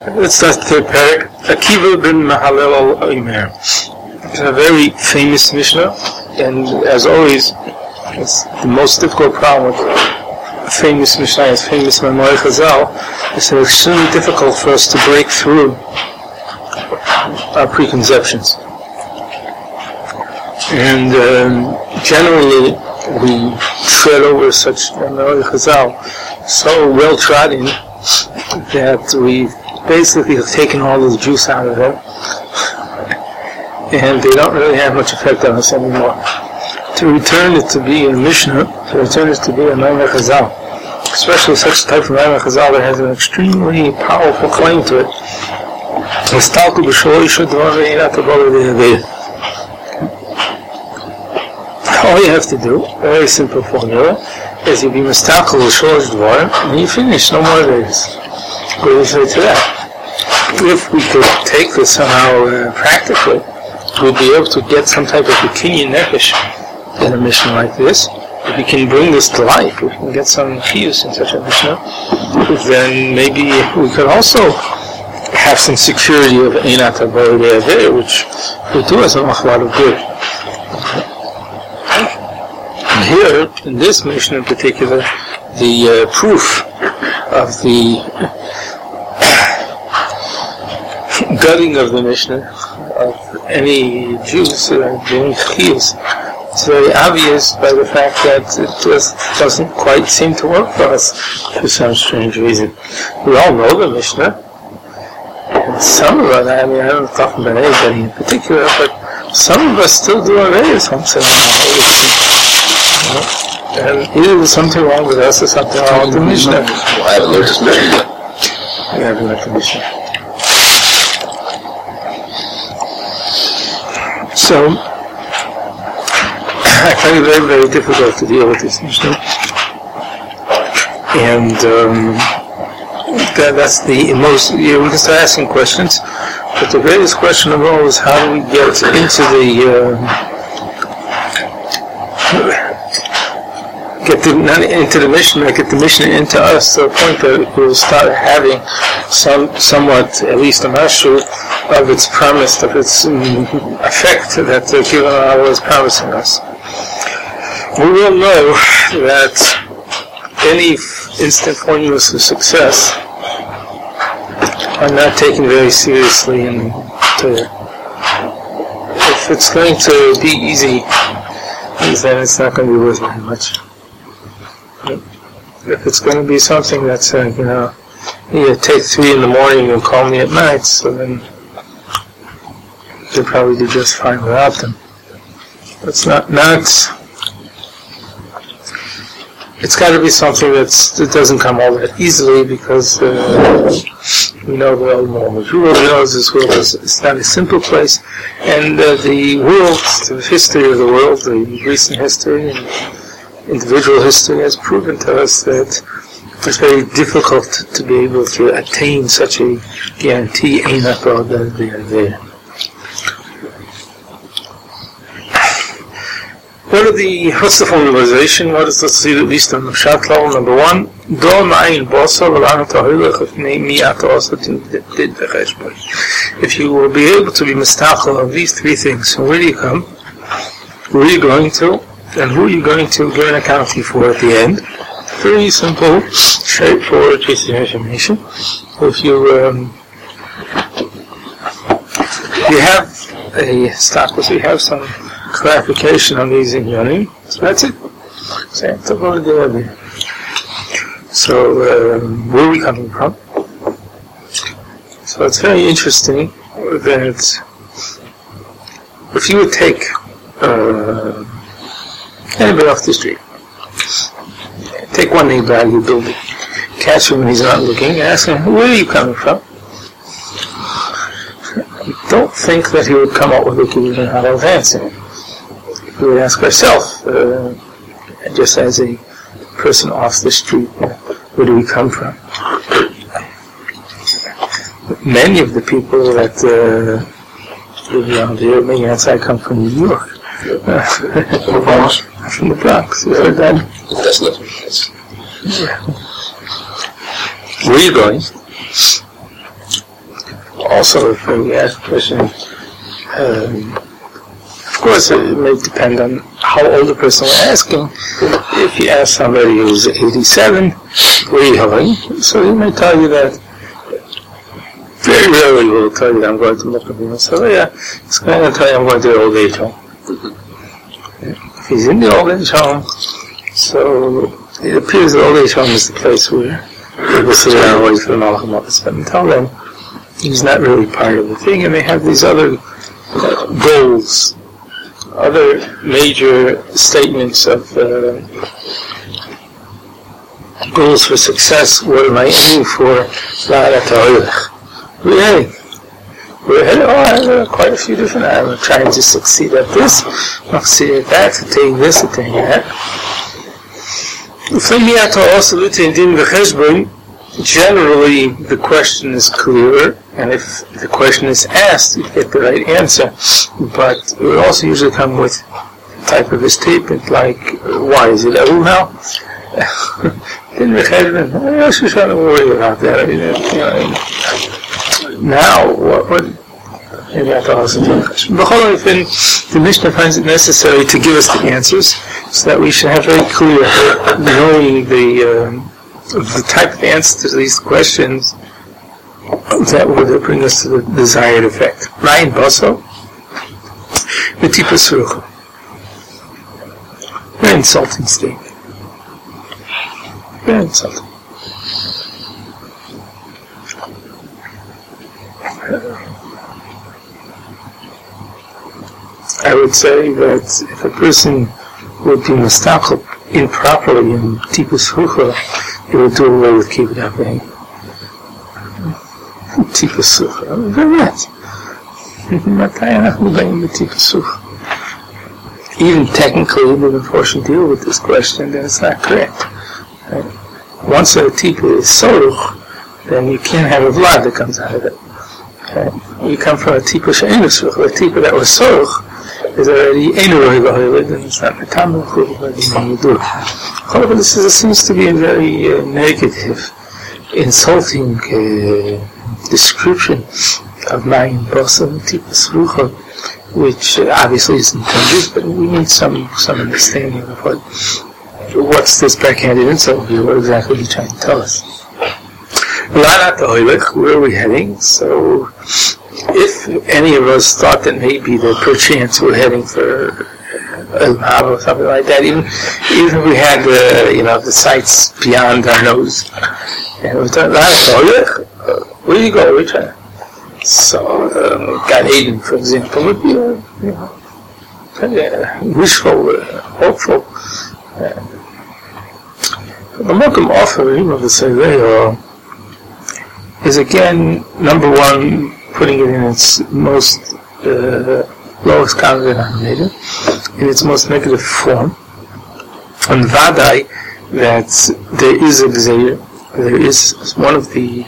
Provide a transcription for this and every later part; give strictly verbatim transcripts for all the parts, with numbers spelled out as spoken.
Let's start the third parak. Akiva ben Mahalel al-Omer. It's a very famous Mishnah, and as always, it's the most difficult problem with famous Mishnah, as famous Memory Chazal. It's extremely difficult for us to break through our preconceptions. And um, generally, we tread over such Memory Chazal so well trodden that we basically have taken all the juice out of them, and they don't really have much effect on us anymore. To return it to be a Mishnah, to return it to be a Maimar Chazal, especially such a type of Maimar Chazal that has an extremely powerful claim to it. All you have to do, very simple formula, is you be mistakel l'sholosh dvarim, and you finish, no more days. What do you say to that? If we could take this somehow uh, practically, we'd be able to get some type of a kinyan nefesh in a mission like this. If we can bring this to life, if we can get some chiyus in such a mission, then maybe we could also have some security of einat habayit there, which would do us a lot of good. And here, in this mission in particular, the uh, proof of the gutting of the Mishnah, of any Jews that are doing chiyus, it's very obvious by the fact that it just doesn't quite seem to work for us for some strange reason. We all know the Mishnah, and some of us, I mean, I'm not talking about anybody in particular, but some of us still do Aveiros once in a while. And either there's something wrong with us or something wrong with the Mishnah. Well, I haven't learned this Mishnah yet. We haven't learned the Mishnah. So, I find it very, very difficult to deal with this Mishnah. And um, that, that's the most, you know, we can start asking questions, but the greatest question of all is how do we get into the, uh, get the, not into the Mishnah, get the Mishnah into us to the point that we'll start having some, somewhat, at least a mashur of its promise, of its um, effect that the Kivan Allah is promising us. We will know that any instant formulas for success are not taken very seriously in Torah. If it's going to be easy, then it's not going to be worth very much. If it's going to be something that's, uh, you know, you take three in the morning and call me at night, so then you'll probably do just fine without them. It's not, not, it's got to be something that's, that doesn't come all that easily, because uh, we know the world more. The world knows this world is it's not a simple place, and uh, the world, the history of the world, the recent history and individual history has proven to us that it's very difficult to be able to attain such a guarantee. Einat habayit there. What are the, what's the formalization? What is, let's see, at least on the shot level. Number one, if you will be able to be mistachel of these three things, so where do you come? Where are you going to? And who are you going to give an accounting for at the end? Very simple, straightforward piece of information. If you, um, you have a stock, we have some clarification on these in Yonim. So that's it. So, um, where are we coming from? So it's very interesting that if you would take uh, anybody off the street, take one neighbor out of your building, catch him when he's not looking, and ask him, where are you coming from? I don't think that he would come up with a Kivan Halal answer. We would ask ourselves, uh, just as a person off the street, where do we come from? Many of the people that uh, live around here, maybe outside, come from New York. Uh, from the Bronx. You heard that? That's not Yeah. Where are you going? also, if we ask a question, um, of course, it may depend on how old the person we're asking. If you ask somebody who's eighty-seven, where are you going? So he may tell you that. Very rarely will he tell you that I'm going to Mukhabim. So yeah, he's going to tell you I'm going to the old age home. If he's in the old age home, so it appears the old age home is the place where people sit down and wait for the Malach HaMotzes. But until then, he's not really part of the thing, and they have these other uh, goals, other major statements of uh, goals for success. What am I aiming for? We're heading. We're heading. Oh, I have quite a few different. I'm trying to succeed at this, succeed at that, attain this, attain that. Generally, the question is clearer, and if the question is asked, you get the right answer. But it would also usually come with a type of a statement like, why is it Elul now? Didn't we have it? I should try to worry about that. I mean, you know, now, what, what maybe I thought I was a question. But the Mishnah finds it necessary to give us the answers so that we should have very clear knowing the um, the type of answers to these questions that would bring us to the desired effect. Ryan Basso, Metipa Surucha. Very insulting statement. Very insulting. I would say that if a person would be mistaqal improperly in Tipus Rucha, it would do away with Kibbud Avim. Tipus Rucha. Very right. Even technically, even if we should deal with this question, then it's not correct. Right? Once a tipa is soruch, then you can't have a vlad that comes out of it. Okay? You come from a tipa she'enus ruch, a tipa that was soruch is already enuroi v'hoilid, and it's not metam v'chuv. However, this is, seems to be a very uh, negative, insulting uh, description of Mayin Basa tipa Rucha, which uh, obviously is intended, but we need some some understanding of what what's this backhanded insult here, what exactly are you trying to tell us. Where are we heading? So, if any of us thought that maybe that perchance we're heading for El Mav or something like that, even even if we had uh, you know the sights beyond our nose, and we thought, where do you go? Where are you trying? So, uh, Gan Eden, for example, would be uh, you know uh, wishful, uh, hopeful. Uh, the Mokum offering of the Seireo is again, number one, putting it in its most uh, lowest common denominator, in its most negative form. And Vadai, that there is a Gzeir, there is one of the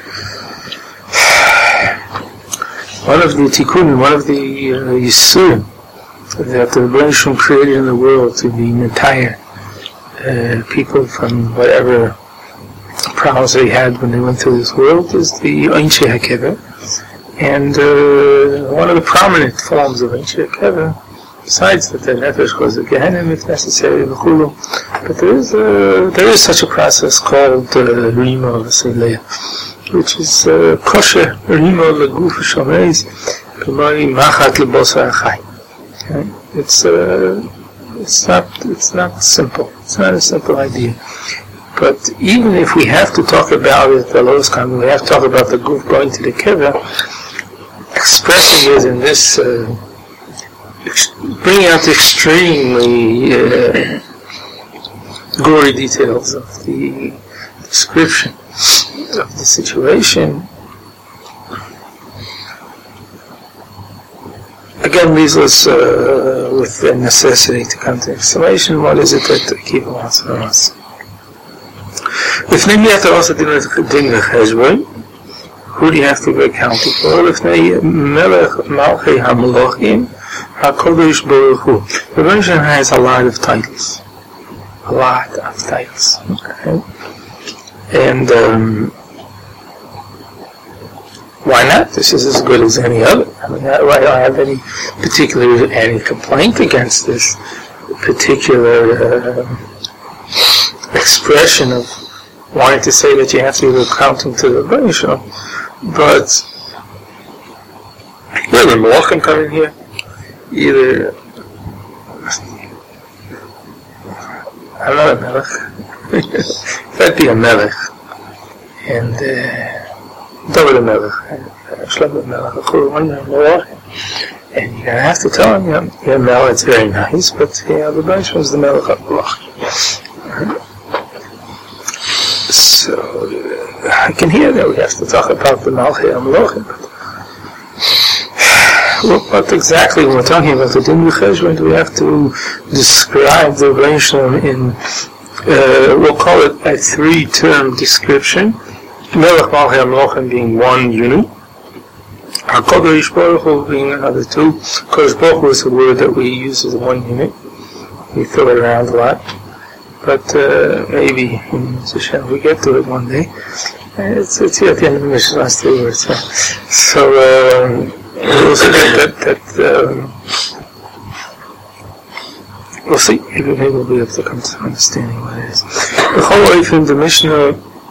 one of the Tikkun, one of the uh, Yisurim that the Rebbeinu Shalom created in the world to be entire uh, people from whatever problems they had when they went through this world is the Einshe HaKever. And uh, one of the prominent forms of Einshe HaKever, besides that the Nefesh goes to Gehenna if necessary, but there is a, there is such a process called uh, Rima V'Seileya, which is uh, kosher Rima L'Guf Shomeiz K'mari Machat L'Bosa Achai. It's uh, it's not it's not simple. It's not a simple idea. But even if we have to talk about it, the lowest common, we have to talk about the guf going to the kever, expressing it in this, uh, ex- bringing out the extremely uh, gory details of the description of the situation, again leaves us uh, with the necessity to come to explanation. What is it that the keeper wants from us? Lifnei Miyat also din v'cheshbon. Who do you have to be accountable for? Lifnei Melech Malchei HaMelochim HaKodesh Baruch Hu. The version has a lot of titles, a lot of titles. Okay, and um, why not? This is as good as any other. I mean, I, I don't have any particular, any complaint against this particular uh, expression of wanting to say that you have to give accounting to the Rebbeinu Shalom. But either Malachim come in here, either I'm not a melech. If I'd be a melech, and uh, David a melech, Shlomo a melech, Achor one melech, and you're gonna have to tell him, yeah, yeah, melech, it's very nice, but yeah, the Rebbeinu is the melech of Malach. So uh, I can hear that we have to talk about the Malchei HaMelachim, but what exactly when we're talking about the Din V'Cheshbon, do we have to describe the Rebbeinu in, uh, we'll call it a three-term description. Melech Malchei HaMelachim being one unit, HaKadosh Baruch Hu being another two. Kadosh Baruch Hu is a word that we use as one unit. We throw it around a lot. But uh, maybe in we get to it one day. It's, it's here at the end of the mission, last three words. So, um, we'll see that, that, that um, we'll see. Maybe, maybe we'll be able to come to understanding what it is. The whole way from the Mishnah,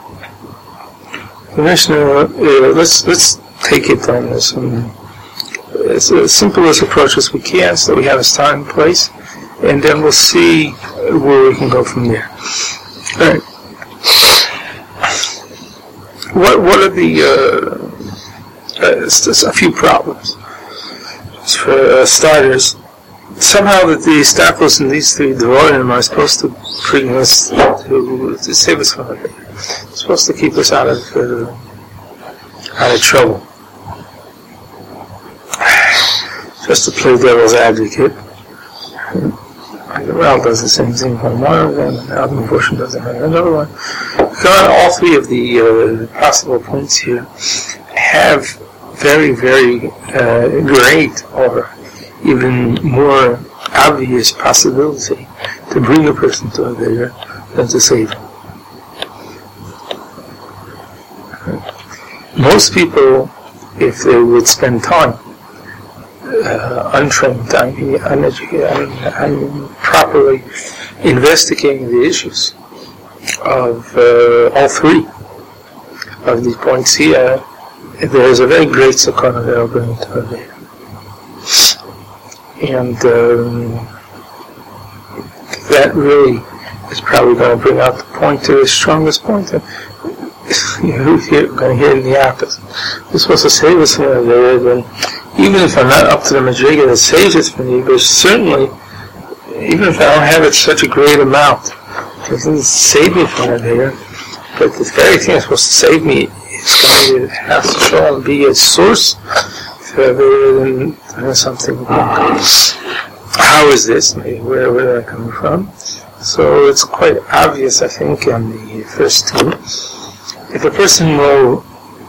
the Mishnah, uh, let's, let's take it on as, um, as, as simple as approach as we can, so that we have a start and place, and then we'll see where we can go from there. All right. What, what are the, uh, Uh, it's just a few problems. Just for uh, starters, somehow that the staples in these three Devarim are supposed to bring us to, to save us from it. It's supposed to keep us out of uh, out of trouble. Just to play devil's advocate. The Ral does the same thing on one of them, and the other portion does it on another one. All three of the uh, possible points here have very, very uh, great or even more obvious possibility to bring a person to a Avera than to save him. Most people, if they would spend time, uh, untrained time, uneducated, un, properly investigating the issues of uh, all three of these points here, there is a very great sakana that will bring it to Avera. And um, that really is probably going to bring out the point to the strongest point. And you're going to hear in the opposite. You're supposed to save us from Avera, then even if I'm not up to the Madriga that saves it from you, but certainly, even if I don't have it such a great amount, it doesn't save me from Avera, but the very thing that's supposed to save me is going to have to show and be a source for Avera than something wrong. How is this? Maybe where, where am I coming from? So it's quite obvious, I think, on the first two. If a person will,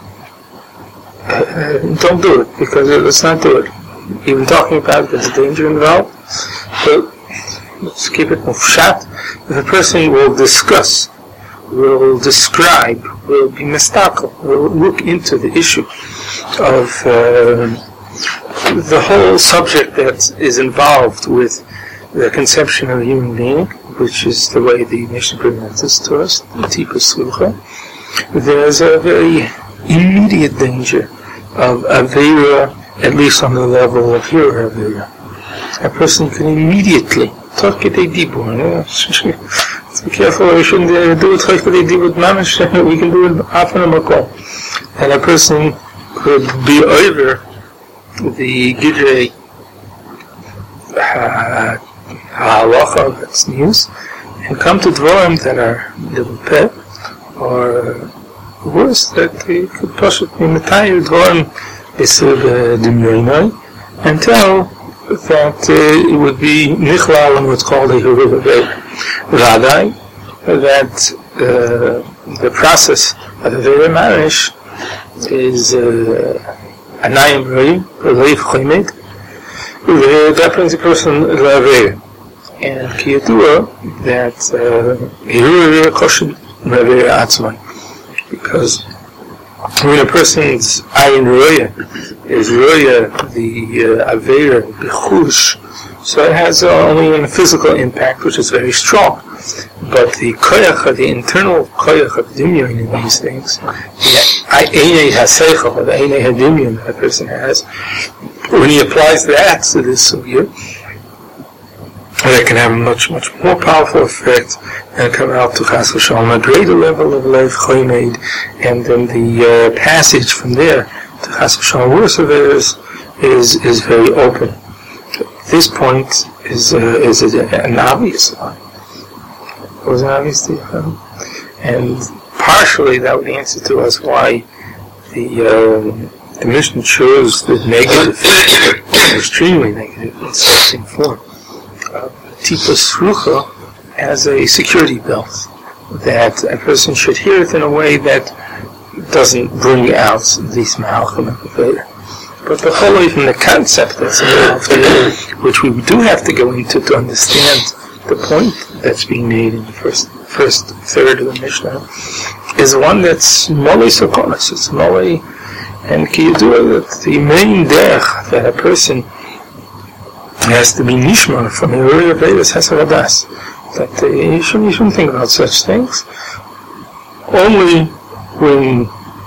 uh, don't do it, because let's not do it. Even talking about it, there's danger involved. But let's keep it mufshat. If a person will discuss, will describe, will be mistakel, will look into the issue of uh, the whole subject that is involved with the conception of a human being, which is the way the Mishnah presents this to us, the Tikkun Slucha, there's a very immediate danger of Avera, at least on the level of your Avera. A person can immediately talk to the Dibur. Let's be careful, we shouldn't uh, do it like the Dibur Mamish, we can do it often a Makom. And a person could be over the Gidrei uh, halacha that's news, and come to dvarim that are little pet, or worse, that they could possibly metayir dvarim b'sib dimyoinoi, and tell that uh, it would be nichlal in what's called a huruvah radai, that uh, the process of a very marriage is anayim roim, leif choimed, that brings a person to Avera. And Kiyadua, that Hiruvah Kosher Avera Atzmai. Because when a person's ayin roya is roya, the uh, aveira, bichush, so it has uh, only a physical impact, which is very strong. But the koyach, the internal koyach of dimyon in these things, the einei haseichel, or the einei hadimyon that a person has, when he applies that to this sugya, that can have a much, much more powerful effect and come out to Chas v'Shalom, a greater level of Lev Choymed, and then the uh, passage from there to Chas v'Shalom worse of it is, is, is very open. This point is, uh, is a, an obvious one. It was obvious to you. And partially that would answer to us why the, uh, the Mishnah chose the negative, extremely negative, insulting form. Tipas Rucha as a security belt, that a person should hear it in a way that doesn't bring out these Mahalchim and Veda. But the whole even the concept that's involved here, which we do have to go into to understand the point that's being made in the first first third of the Mishnah, is one that's Molei Sokonis, it's Molei, and Kiyadua, that the main derech that a person has to be nishma from the earlier Vedas Hesaradas. That uh, you, shouldn't, you shouldn't think about such things. Only when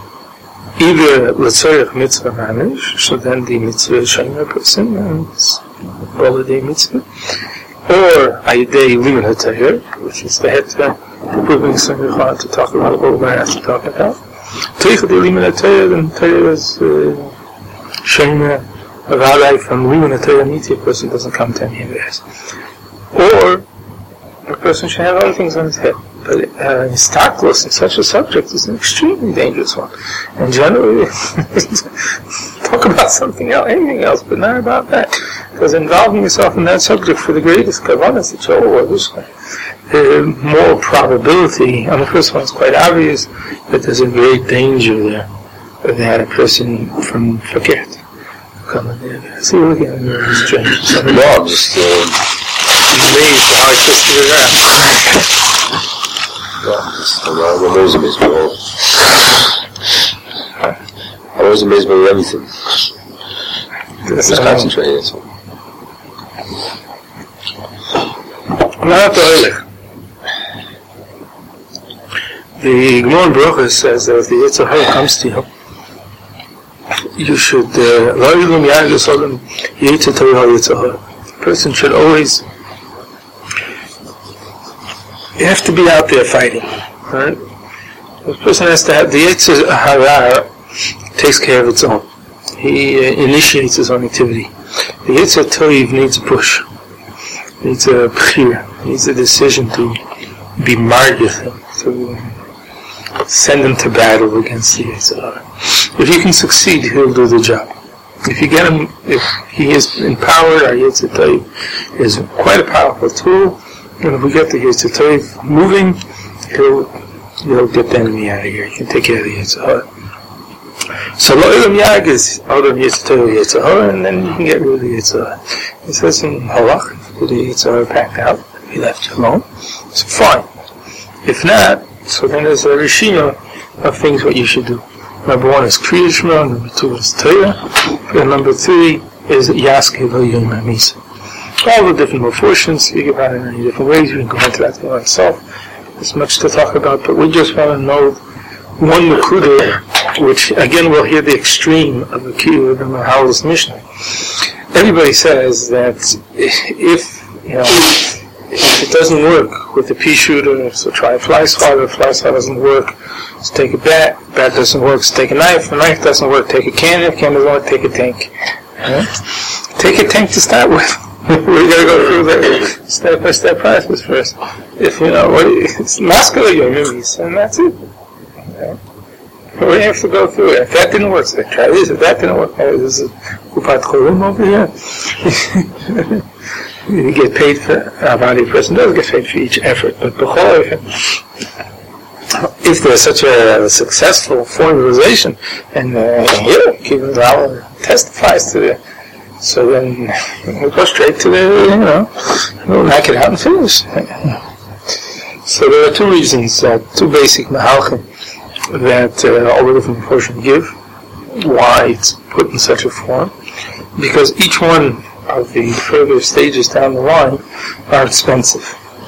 either L'tzorech mitzvah mamish, so then the mitzvah is shayna person, and it's holiday mitzvah, or ayidei liman hatayr, which is the head to proving something hard to talk about, what we're going to have to talk about. Teichadei liman hatayr, and tayr is uh, shayna. Of our life from Liman a Torah Niti, a person doesn't come to any of this. Or a person should have other things on his head. But uh, Histaklos in such a subject is an extremely dangerous one. And generally, talk about something else, anything else, but not about that. Because involving yourself in that subject for the greatest kavanas that you're all this way, the more probability, on the first one it's quite obvious that there's a great danger there that a person from forget. Come in there. See, look at it. It's strange. No, I'm just uh, amazed how I twisted it around. yeah, just, I'm always amazed by all. I'm always amazed by everything. Just concentrating, that's all. Not the Eilich. The Gemara in Brochus says that if the Yetzer Hara comes to you, you should, uh, the person should always, you have to be out there fighting, right? The person has to have, the Yetzer Hara takes care of its own. He uh, initiates his own activity. The Yetzer Toiv needs a push, needs a b'chir, needs a decision to be margid, to send him to battle against the Yetzer Hara. If you can succeed, he'll do the job. If you get him, if he is empowered, our Yetzer Tov is quite a powerful tool, and if we get the Yetzer Tov moving, he'll, he'll get the enemy out of here. He can take care of the Yetzer Hara. So Lo'ilam Yag is Odom Yetzer Tov Yetzer Hara, and then you can get rid of the Yetzer Hara. It says in Halach, with the Yetzer Hara packed out, he left you alone. So fine. If not, so then there's a rishima of things what you should do. Number one is Kriya Shema, number two is Torah, and number three is Yaskei Lo Yom HaMisa. All the different proportions, speak about it in many different ways, you can go into that for yourself. There's much to talk about, but we just want to know one Nakuda, which again we'll hear the extreme of the Kiyuv of the Mahal's Mishnah. Everybody says that if, you know, if it doesn't work with the pea shooter, so try a fly swatter. If fly swatter doesn't work, so take a bat. Bat doesn't work, so take a knife. If a knife doesn't work, take a cannon. If cannon doesn't work, take a tank. Right? Take a tank to start with. We gotta go through the step-by-step process first. If you know what it's muscular, your movies, and that's it. Okay. We have to go through it. If that didn't work, so try this. If that didn't work, oh, this is Kupat Cholim over here. You get paid for, a body person does get paid for each effort, but b'chol, if there's such a successful formalization, and uh, yeah, Kivin Rao testifies to it, so then we'll go straight to the, you know, we'll knock it out and finish. So there are two reasons, uh, two basic mahalchim, that uh, all the different portions give, why it's put in such a form, because each one of the further stages down the line are expensive.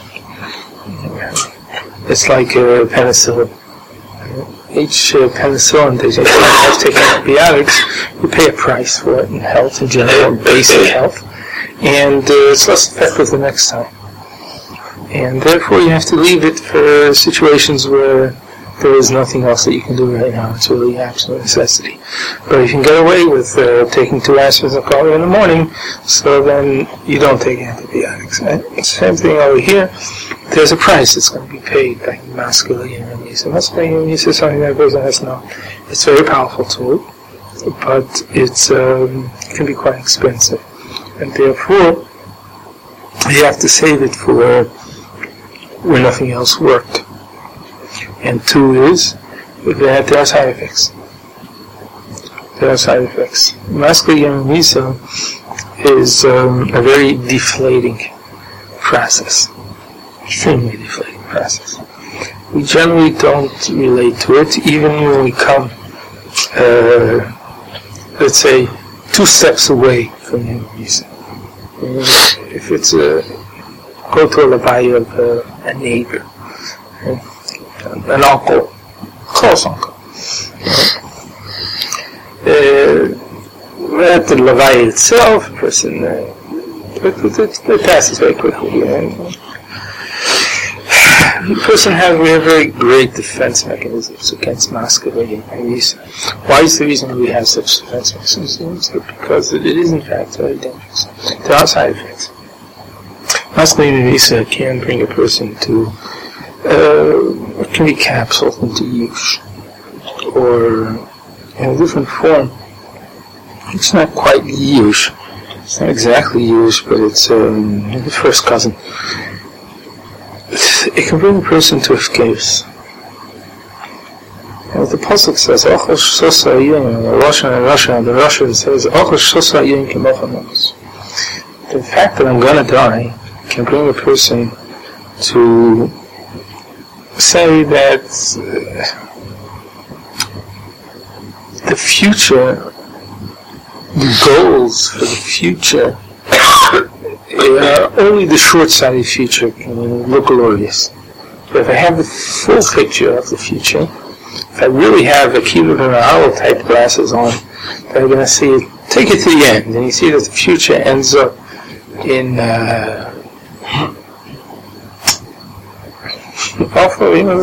It's like uh, penicillin. Each uh, penicillin that you have to take antibiotics, you pay a price for it in health in general, basic health, and uh, it's less effective the next time. And therefore you have to leave it for situations where there is nothing else that you can do right now. It's really absolute necessity. But if you can get away with uh, taking two aspirins of coffee in the morning, so then you don't take antibiotics. Right? Same thing over here. There's a price that's going to be paid by muscular immunity. Muscular immunity is something that a person has to know. It's a very powerful tool, but it's um, it can be quite expensive. And therefore, you have to save it for where nothing else worked. And two is that there are side effects. There are side effects. Muscular immunity is um, a very deflating process. Extremely deflating process. We generally don't relate to it, even when we come, uh, let's say, two steps away from the immunity. If it's a, go to a levaya of uh, a neighbor, okay? An uncle, close uncle. Uh, at the levaya itself, a person, uh, it, it, it passes very quickly. Uh, the person has we have very great defense mechanisms against muscular immunity. Why is the reason we have such defense mechanisms? Because it is in fact very dangerous. There are side effects. Muscular immunity can bring a person to uh, it can be capsuled into use or in a different form. It's not quite use. It's not exactly use, but it's um, the first cousin. It can bring a person to escapes. And what the Pasuk says, Ochosh Sosa Yim, the Russian and Russia, the Russian says, Ochosh Sosa Yim Kimochanamos. The fact that I'm going to die can bring a person to say that uh, the future, the goals for the future, uh, only the short-sighted future can look glorious. But if I have the full picture of the future, if I really have a Kiva and Owl type glasses on, then I'm going to see it, take it to the end, and you see that the future ends up in uh, also, you know,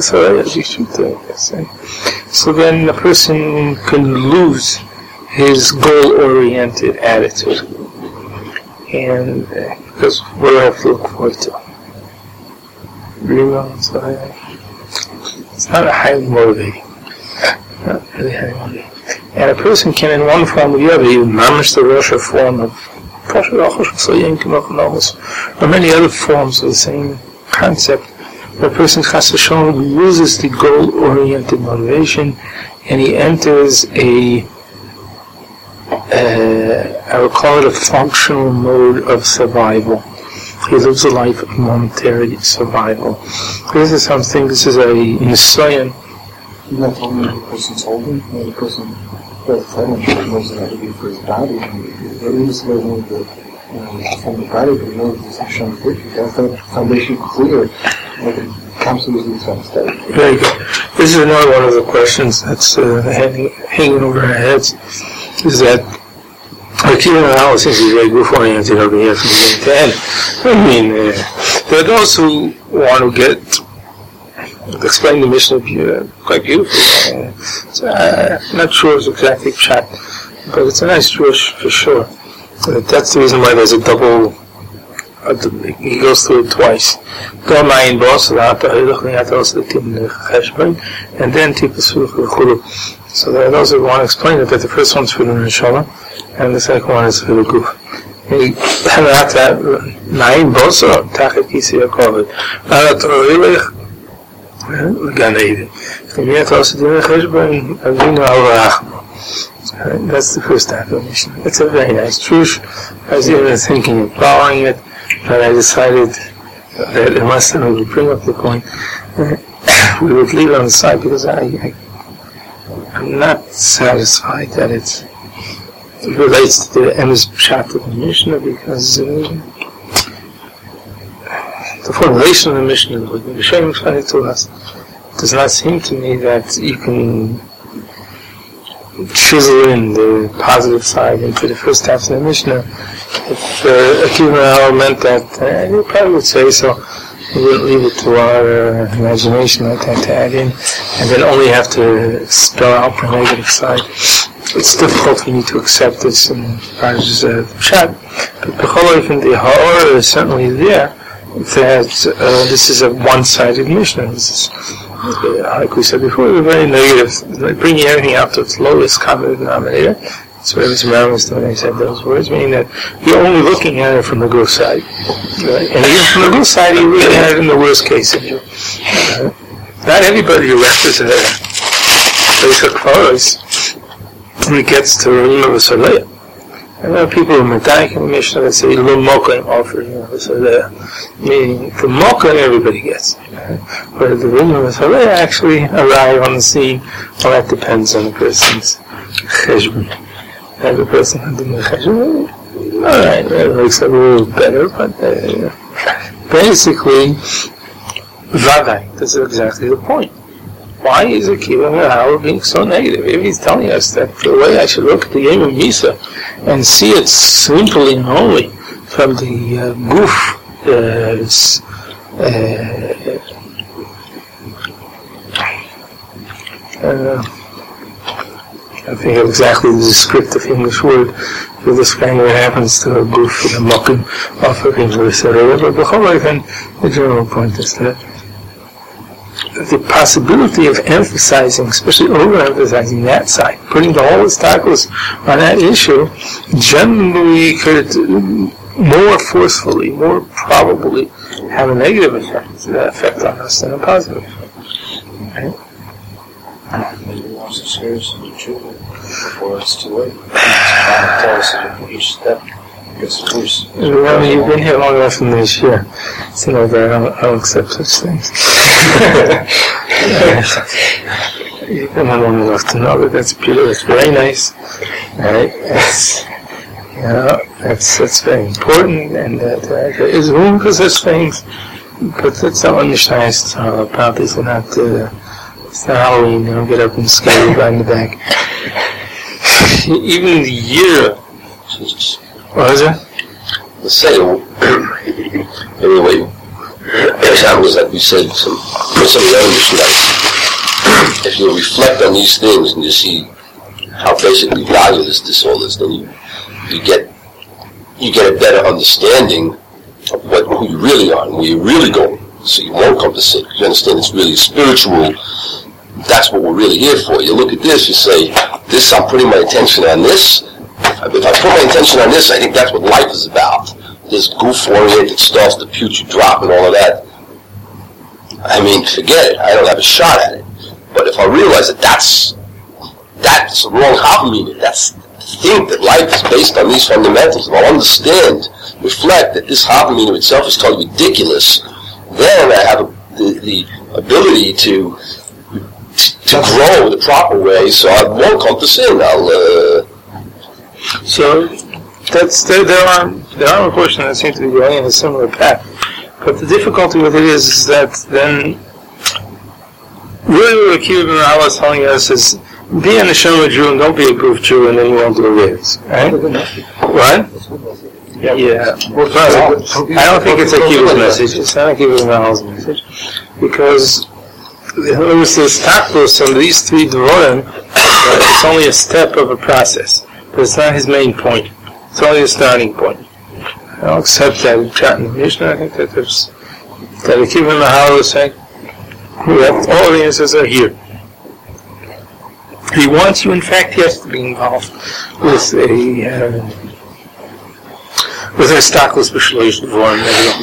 so then a person can lose his goal-oriented attitude. And uh, because what do I have to look forward to? Really, so it's not a highly motivating. Not really highly motivating. And a person can, in one form or the other, even manage the Russia form of or many other forms of the same concept. The person Chas v'Shalom loses the goal-oriented motivation, and he enters a, uh, I would call it a functional mode of survival. He lives a life of momentary survival. This is something, this is a nisayon. Not only the person's holding, the person has financial knows that to be for his body, and there is level of the uh, from the body, but he knows this Hashem good. He has that foundation clear. Absolutely fantastic. Very good. This is another one of the questions that's uh, hanging, hanging over our heads. Is that our key analysis is very goof oriented over here from beginning to end. I mean, uh, there are those who want to get explain the mission uh, quite beautifully. Uh, so, uh, I'm not sure it's exactly shot, but it's a nice Jewish for sure. Uh, that's the reason why there's a double. He goes through it twice. And then so there are those who want to explain it, that the first one's for the Neshama, and the second one is for the Guf. That's the first affirmation. It's a very nice truth. I was even thinking of following it, but I decided that unless I would bring up the point, we would leave it on the side because I, I I'm not satisfied that it relates to the emes pshat of the Mishnah because uh, the formulation of the Mishnah, the Rishonim explained to us, does not seem to me that you can chisel in the positive side into the first half of the Mishnah. If uh, Akiva meant that, uh, you probably would say so. We wouldn't leave it to our uh, imagination like that to add in, and then only have to spell out the negative side. It's difficult for me to accept this in Raj's uh, chat, but B'chol the Ha'or is certainly there. That uh, this is a one-sided Mishnah. This is, uh, like we said before, it's very negative, like bringing everything out to its lowest common denominator. So it was Rambam when they said those words, meaning that you're only looking at it from the good side. Right? And even from the good side, you're looking at it in the worst case. Uh, not everybody who rests a basic photos when it gets to Rim of a Soleil. And there are people who are Medaik in the Mishnah that say, Lo Mokaim offer Rim of a Soleil, meaning the Mokaim everybody gets. Right? But the Rim of a Soleil actually arrive on the scene, well, that depends on the person's cheshbon. As a person who did the cheshbon, alright, that looks a little better, but uh, basically, Vadai, that's exactly the point. Why is Akiva Me'ahal being so negative? If he's telling us that the way I should look at the game of Misa and see it simply and only from the uh, goof, uh, uh, I think of exactly the descriptive English word for describing what happens to a goof in a mokum offering to the Sarah. But the whole even the general point is that the possibility of emphasizing, especially overemphasizing that side, putting the whole obstacles on that issue, generally could more forcefully, more probably have a negative effect, effect on us than a positive effect. Right? Maybe we want to serious in the children before it's too late. It's tell us that each step gets worse. Remember, you've been here long enough in this year. So no, I don't, I don't accept such things. You've been here long enough to know that that's beautiful. It's very nice. Right? It's, you know, that's, that's very important, and that uh, there is room for such things. But that's not what Mishnah is about. These are not. Uh, It's not Halloween, they don't get up and scare you right in the back. Even the year. What is it? The sale. Anyway, that was like we said, some, some of the other Mishnahs. If you reflect on these things and you see how basically valueless this all is, then you, you get you get a better understanding of what who you really are and where you're really going. So you won't come to sin. You understand it's really spiritual. That's what we're really here for. You look at this, you say, this, I'm putting my attention on this. If I put my attention on this, I think that's what life is about. This goof-oriented stuff, the putrid drop and all of that. I mean, forget it. I don't have a shot at it. But if I realize that that's, that's the wrong Havamina, that's think that life is based on these fundamentals, if I understand, reflect that this Havamina itself is totally ridiculous, then I have a, the, the ability to to grow the proper way, so I won't come to sin. I'll. Uh... So that's there. There are there are a portion that seem to be going in a similar path, but the difficulty with it is, is that then really what Akiva ben Allah is telling us is be a neshama Jew and don't be a goof Jew, and then you won't do Averis, right? What? Yeah. yeah. Well, I don't think it's Akiva's message. It's not Akiva ben Allah's message, because there was this tachlis on these three devorim. Uh, it's only a step of a process, but it's not his main point. It's only a starting point. I'll accept that in chat in the Mishnah. I think that there's that Akiva ben Allah is saying that all the answers are here. He wants you, in fact, he has to be involved with a uh, with a stockless b'shloish devorim,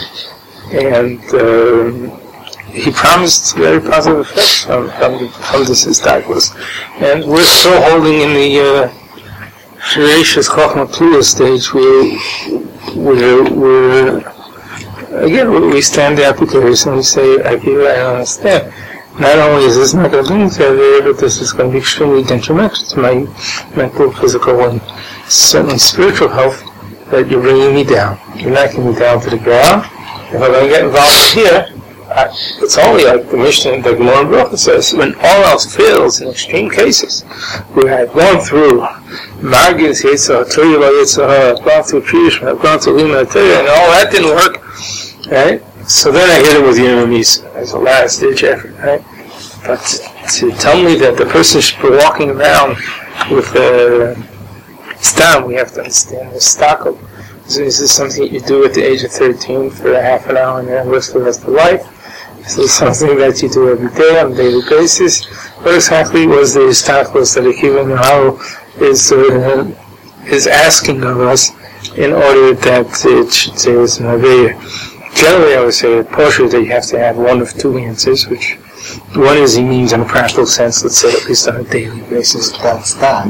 and. Uh, He promised very positive effects from, from, from this stockless. And we're still holding in the Shirashis uh, Chochmah Plua stage where, where we're, again, we stand the application and we say, I don't understand. not only is this not going to bring me to Aveira, but this is going to be extremely detrimental to my mental, physical, and certainly spiritual health, that you're bringing me down. You're knocking me down to the ground. If I'm going to get involved here, I, it's only like the Mishnah, the Gemara Bracha says, when all else fails in extreme cases, where I've gone through Margis, Yitzhak, Torah, Yitzhak, I've gone through Kriyish, I've gone through Lima, Torah, and all that didn't work, right? So then I hit it with Yom Misa as a last ditch effort, right? But to tell me that the person should be walking around with a stam, we have to understand the stockel. So is this something you do at the age of thirteen for a half an hour and then rest the rest of life? Is this something that you do every day on a daily basis? What exactly was the stockless that Akiva Mahal is uh, is asking of us in order that it should say it's an Aveira? Generally, I would say that partially that you have to have one of two answers, which one is he means in a practical sense, let's say at least on a daily basis. That's that.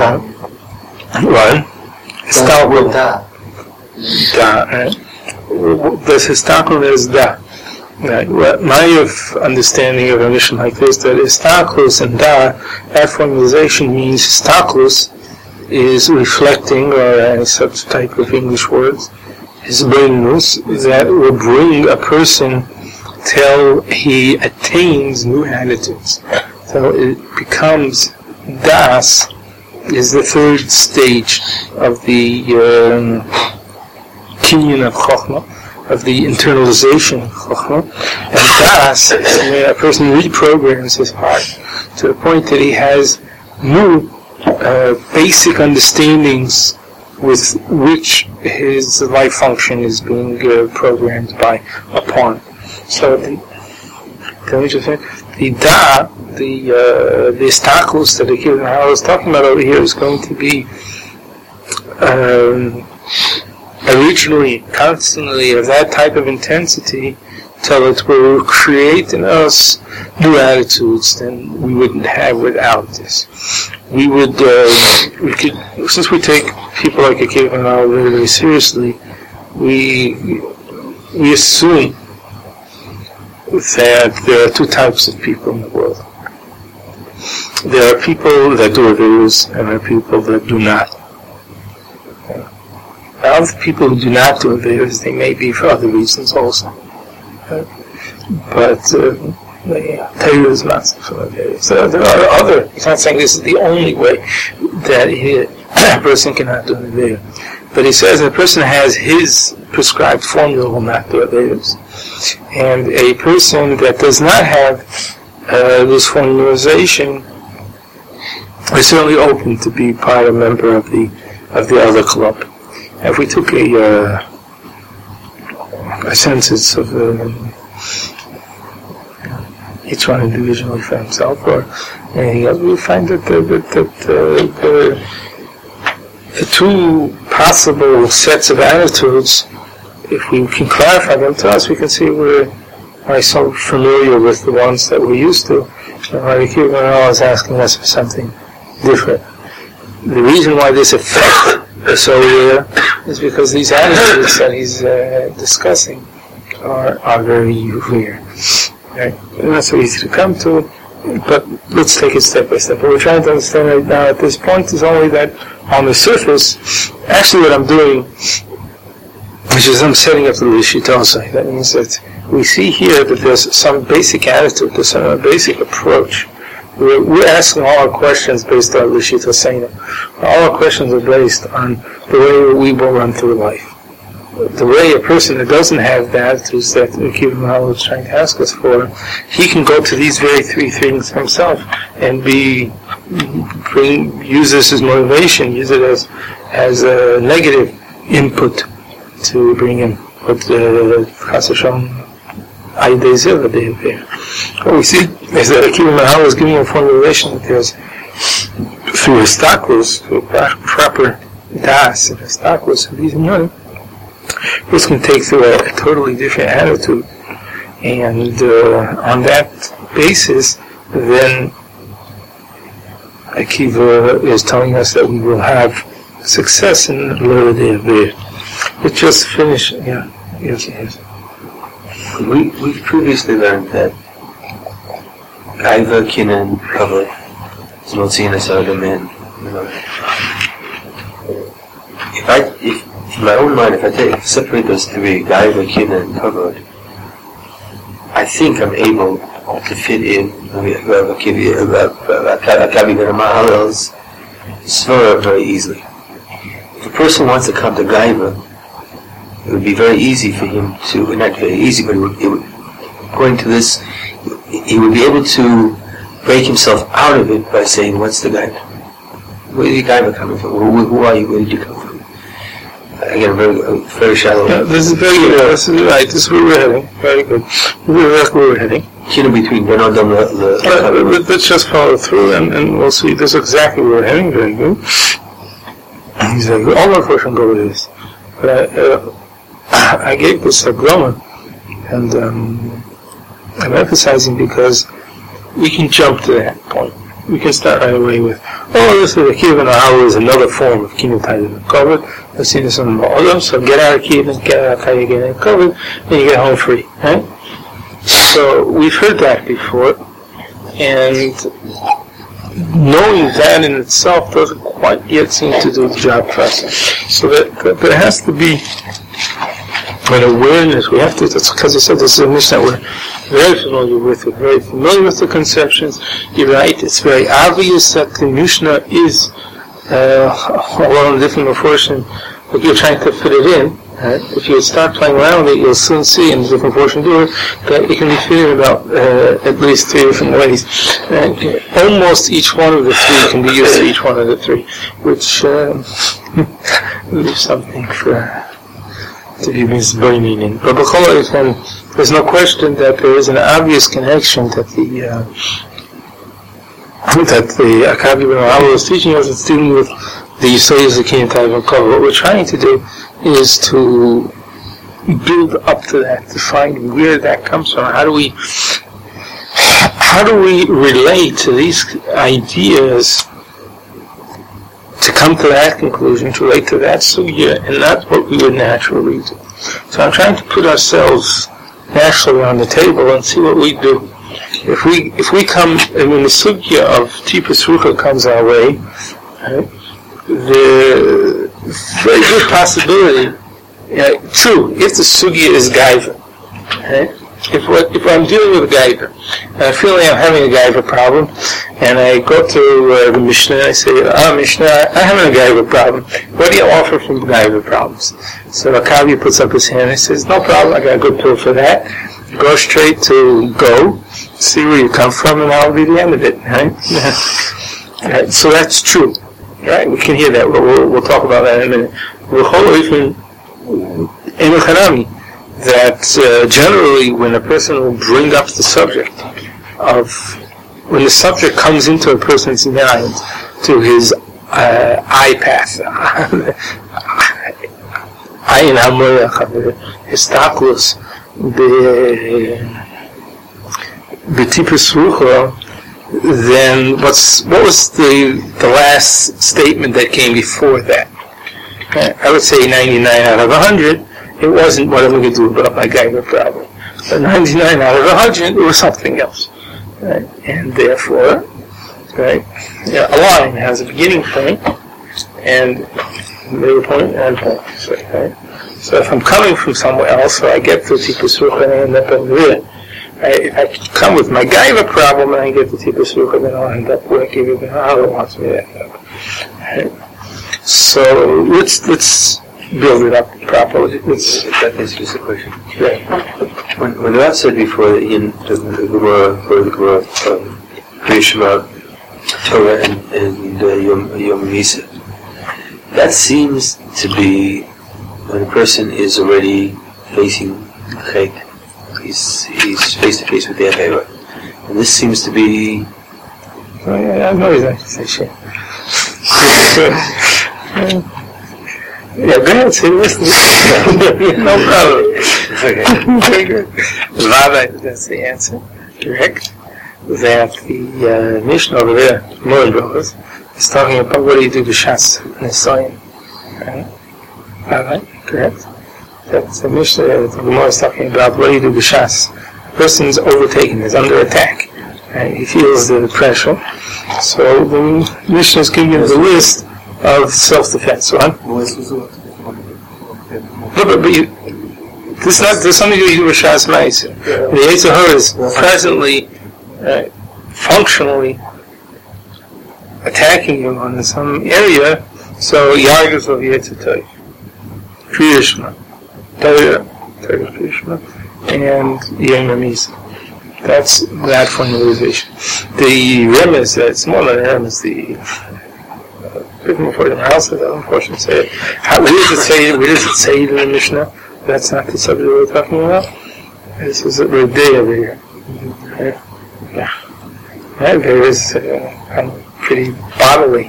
One. Stockless. Da. Da. Right? The stockless is da. Right. Well, my understanding of a mission like this, that istaklus and da, that formalization means istaklus is reflecting, or any such type of English words, is brinus, that will bring a person till he attains new attitudes. So it becomes das, is the third stage of the um, kinyan of Chokhmah, of the internalization of Chokhmah. And das is where a person reprograms his heart to the point that he has new uh, basic understandings with which his life function is being uh, programmed by upon. So the the da, the uh, the istaklus that the Akiva Mahal is talking about over here is going to be um, originally, constantly of that type of intensity, till it will create in us new attitudes than we wouldn't have without this. We would, uh, we could, since we take people like Akiva Mahal very, very seriously, we we assume that there are two types of people in the world. There are people that do Aveirus, and there are people that do not. Now, the people who do not do Aveirus, they may be for other reasons also. But uh, Torah is not for Aveirus. So there are other, he's not saying this is the only way that he, a person cannot do Aveirus. But he says a person has his prescribed formula will not do Aveirus. And a person that does not have uh, this formalization is certainly open to be part, a member of the of the other club. If we took a uh, a census of uh, each one individually for himself or anything else, we would find that the, that, that uh, the, the two possible sets of attitudes, if we can clarify them to us, we can see we're are so familiar with the ones that we're used to. And why the Akiva Mahal is asking us for something different. The reason why this effect is so rare is because these attitudes that he's uh, discussing are are very rare. Right? They're not so easy to come to, but let's take it step by step. What we're trying to understand right now at this point is only that on the surface, actually what I'm doing, which is I'm setting up the Lishita also. That means that we see here that there's some basic attitude, there's some basic approach. We're, we're asking all our questions based on Lishita Seina. All our questions are based on the way we will run through life. The way a person that doesn't have the attitudes that Akiva Mahal is trying to ask us for, he can go to these very three things himself and be bring use this as motivation, use it as as a negative input to bring him. But Chas Hashem, what we see is that Akiva Mahal is giving a formulation that there's through istaklus, through proper das and istaklus and these and that. This can take through a, a totally different attitude, and uh, on that basis, then Akiva is telling us that we will have success in Lera De'Avir. Let's just finish. Yeah, yes, yes. We we previously learned that Gaiva, Kinan, Kavod. Zmotzi Nasar man. If I, if in my own mind, if I take separate those three, Gaiva, Kinan, and Kavod, I think I'm able to fit in Svara very easily. If a person wants to come to Gaiva, it would be very easy for him to, not very easy, but it would, it would, according to this, he would be able to break himself out of it by saying, what's the Gaiva? Where is the Gaiva coming from? Who, who are you? Where did you come from? Again, very, very shallow. Yeah, this is very good. Uh, this is right. This is where we're heading. Very good. We're back where we're heading. In between, we're not done the... the uh, let's just follow through and, and we'll see. This is exactly where we're heading. Very good. He's like, all our portion go with this. But I, uh, I gave this a groma, and um, I'm emphasizing because we can jump to that point. We can start right away with, oh, this is a Kiv and Ahawa is another form of Kinu Tayyid and Covered. I've seen this on the Ma'olam, so get out of Kiv and get out of Tayyid and Covered, and you get home free, right? So we've heard that before, and knowing that in itself doesn't quite yet seem to do the job for us. So that there has to be an awareness. We have to, that's because I said this is a Mishnah we're very familiar with, we're very familiar with the conceptions. You're right, it's very obvious that the Mishnah is uh, all in a different proportion, but you're trying to fit it in. Right? If you start playing around with it, you'll soon see in the different portion do it that it can be fitted about uh, at least three different ways. And almost each one of the three can be used for each one of the three, which uh, leaves something for to be misburning in. But there's no question that there is an obvious connection that the uh, that the Akavi Ben Ahawa was teaching us. It's dealing with the Yisayas Zakin Tayyid Kavod. What we're trying to do is to build up to that, to find where that comes from. How do we how do we relate to these ideas to come to that conclusion, to relate to that sugya, and not what we would naturally do. So I'm trying to put ourselves naturally on the table and see what we do. If we if we come, and when the sugya of Tipas Rucha comes our way, right, the very good possibility, uh, true, if the sugya is gaiva, right? If, what, if I'm dealing with a gaiva, and I feel like I'm having a gaiva problem, and I go to uh, the Mishnah and I say, ah, Mishnah, I'm having a gaiva problem. What do you offer from gaiva problems? So Akavi puts up his hand and says, no problem, I got a good pill for that. Go straight to go, see where you come from, and that'll be the end of it, right? Right, so that's true, right? We can hear that. We'll, we'll, we'll talk about that in a minute. That uh, generally when a person will bring up the subject of, when the subject comes into a person's mind, to his uh, eye path, ayin hamoyach, histaklus, b'tipus rucha, then what's what was the the last statement that came before that? I would say ninety-nine out of one hundred. It wasn't what am I going to do about my gaiva problem. But ninety-nine out of one hundred, it was something else. Right? And therefore, right, yeah, a line has a beginning point and middle point and end point. So, right? So if I'm coming from somewhere else, so I get to Tipas Rucha and I end up in Rid. Right? If I come with my gaiva problem and I get to Tipas Rucha, then I'll end up where Akiva Ben Ahawa wants me to end up. Right? So let's let's build it up properly. It's, that is just a question. Yeah. When, when Rav said before in the, the Gemara, for the Gemara, um, Kriyashma, Torah, and, and uh, Yom, Yom Misa, that seems to be when a person is already facing Chait, he's he's face to face with the Avera, and this seems to be. Oh, yeah, I know exactly. Shit. Yeah, go ahead, say this. No problem. Okay. Very good. Vada, that's the answer. Correct. That the uh, Mishnah over there, Moed Brothers, is talking about what do you do to Shas Nisayin. Right? Vada, correct. That's the Mishnah, the Gemara is talking about what do you do to Shas. The person's overtaken, is under attack. Right? He feels the pressure. So the Mishnah is giving you the list of self-defense. Right? Well, this was a- No, but, but you, this is not, there's something to do with Shas Ma'aser. The Yetzer Hara is presently, uh, functionally attacking you on some area, so Yargis of Yetzer Tov, Kriyashma, Torah, Torah Kriyashma, and Yom Misa. That's that formalization. The Remes, it's more than a Remes, the Written before the house, unfortunately, say it. How, where does it say? Where does it say it in the Mishnah? That's not the subject we're talking about. This is a day over here. Okay. Yeah, yeah. There is uh, kind of pretty bodily.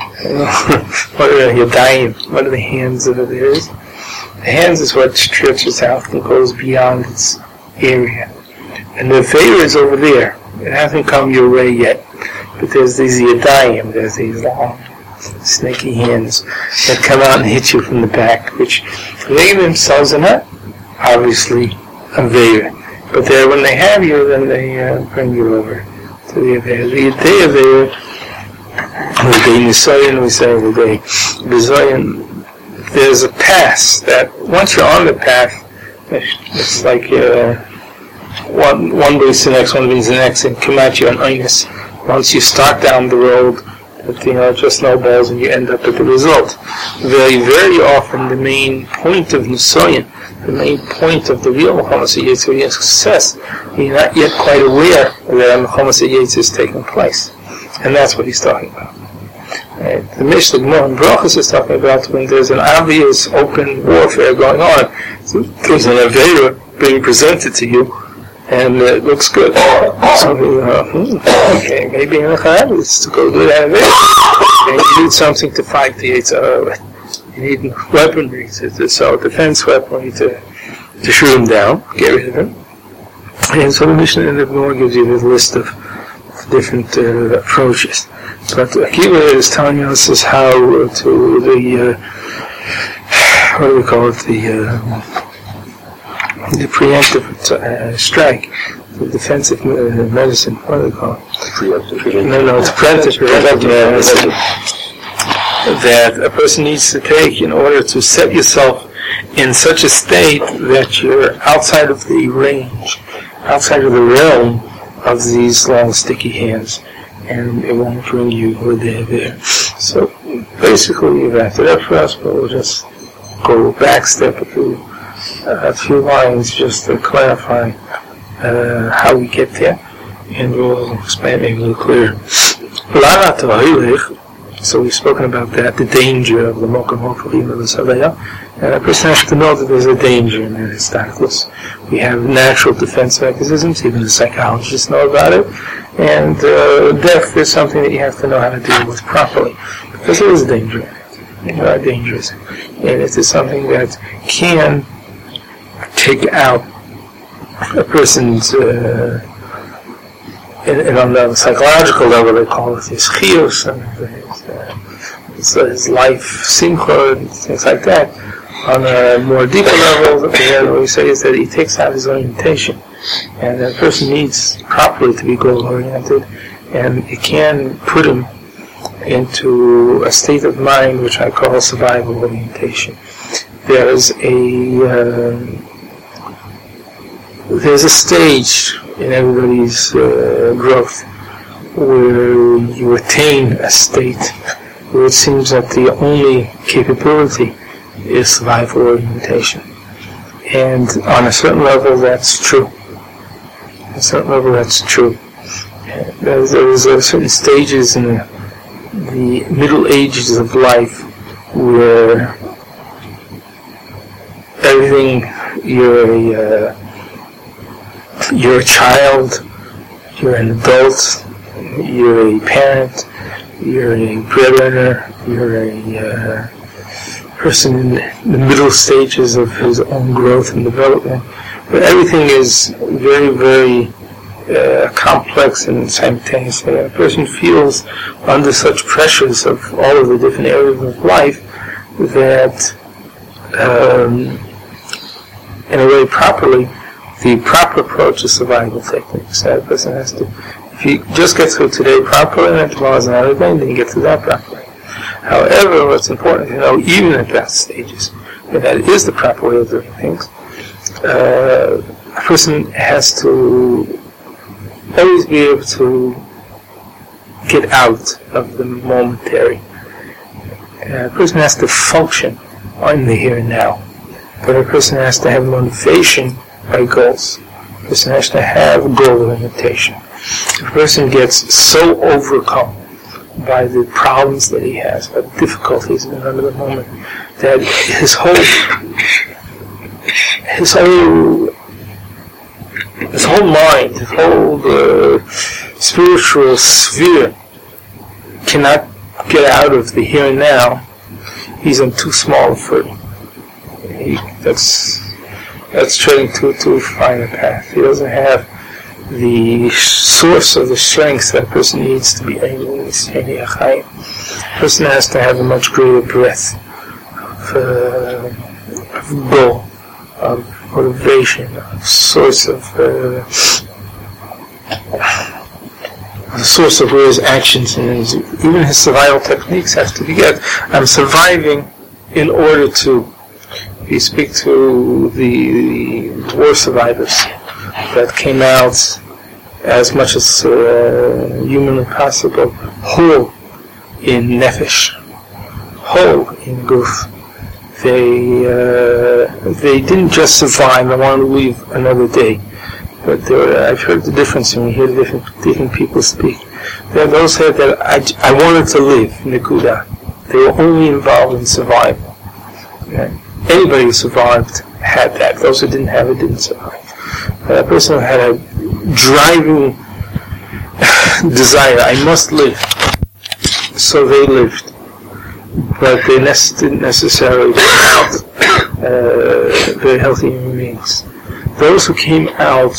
What are the yadayim? What are the hands of it? There is. The hands is what stretches out and goes beyond its area, and the favor is over there. It hasn't come your way yet, but there's these yadayim. There's these long, snaky hands that come out and hit you from the back, which they themselves are not obviously a veir, but they're, when they have you, then they uh, bring you over to the veir. The day of veir, the day Nisayan, we say the day Bizayan, there's a pass that once you're on the path, it's like uh, one one leads to the next, one leads to the next, and come at you on Inus. Once you start down the road, that, you know, it just snowballs and you end up at the result. Very, very often the main point of Nisayan, the main point of the real Mechumas HaYetzer success, you're not yet quite aware that a Mechumas HaYetzer is taking place. And that's what he's talking about. Right? The Mishnah Gemara in Brachos is talking about when there's an obvious open warfare going on, so there's an Aveira being presented to you, and it looks good. So, uh, hmm, okay, maybe in a chayv is to go do that Aveira. And you need something to fight the Yetzer Hara with. You need weaponry, to, to so defense weaponry to to shoot him down, get rid of him. And so the Mishnah in the Gemara gives you this list of different uh, approaches. But Akiva is telling us is how uh, to the uh, what do we call it, the uh, the preemptive uh, strike, the defensive uh, medicine. What do we call it? Preemptive. No, no, it's preemptive preventive medicine that a person needs to take in order to set yourself in such a state that you're outside of the range, outside of the realm of these long sticky hands, and it won't bring you where they're there. So basically you've wrapped it up for us, but we'll just go back step a few, uh, a few lines just to clarify uh, how we get there, and we'll explain maybe a little clearer. So we've spoken about that, the danger of the Mokum Hofalim of the Savaya. And a person has to know that there's a danger in that it's tactless. We have natural defense mechanisms, even the psychologists know about it. And uh, death is something that you have to know how to deal with properly, because there is a danger in it. There are dangers. And it is something that can take out a person's, uh, and, and on the psychological level they call it his chiyus, and his, uh, his, uh, his life simcha, and things like that. On a more deeper level, what we say is that he takes out his orientation, and a person needs properly to be goal-oriented, and it can put him into a state of mind which I call survival orientation. There's a uh, there's a stage in everybody's uh, growth where you attain a state where it seems that the only capability is survival orientation. And on a certain level that's true. On a certain level that's true. There's, there's uh, certain stages in the, the middle ages of life where everything, you're a, uh, you're a child, you're an adult, you're a parent, you're a breadwinner, you're a uh, person in the middle stages of his own growth and development. But everything is very, very uh, complex and simultaneous. A person feels under such pressures of all of the different areas of life that, um, in a way properly, the proper approach to survival techniques. That person has to If you just get through today properly and tomorrow's another day, then you get through that properly. However, what's important to know, even at that stages, and that is the proper way of doing things, uh, a person has to always be able to get out of the momentary. Uh, a person has to function in the here and now, but a person has to have motivation by goals. A person has to have goal orientation. If a person gets so overcome by the problems that he has, by the difficulties in the moment, that his whole, his whole, his whole mind, his whole uh, spiritual sphere cannot get out of the here and now, he's on too small a footing. He, that's that's treading too too fine a path. He doesn't have the source of the strength that a person needs to be able to stay a chayim. A person has to have a much greater breadth of, uh, of goal, of motivation, of source of uh, the source of where his actions and his, even his survival techniques have to be get. I'm surviving in order to. If you speak to the, the war survivors that came out as much as uh, humanly possible, whole in nefesh, whole in guf. They uh, they didn't just survive. I want to live another day. But there, I've heard the difference when you hear the different different people speak. There are those who said that I, I wanted to live, nekuda. They were only involved in survival. Okay? Anybody who survived had that. Those who didn't have it didn't survive. But a person who had a driving desire, I must live. So they lived. But they ne- didn't necessarily come out uh, very healthy human beings. Those who came out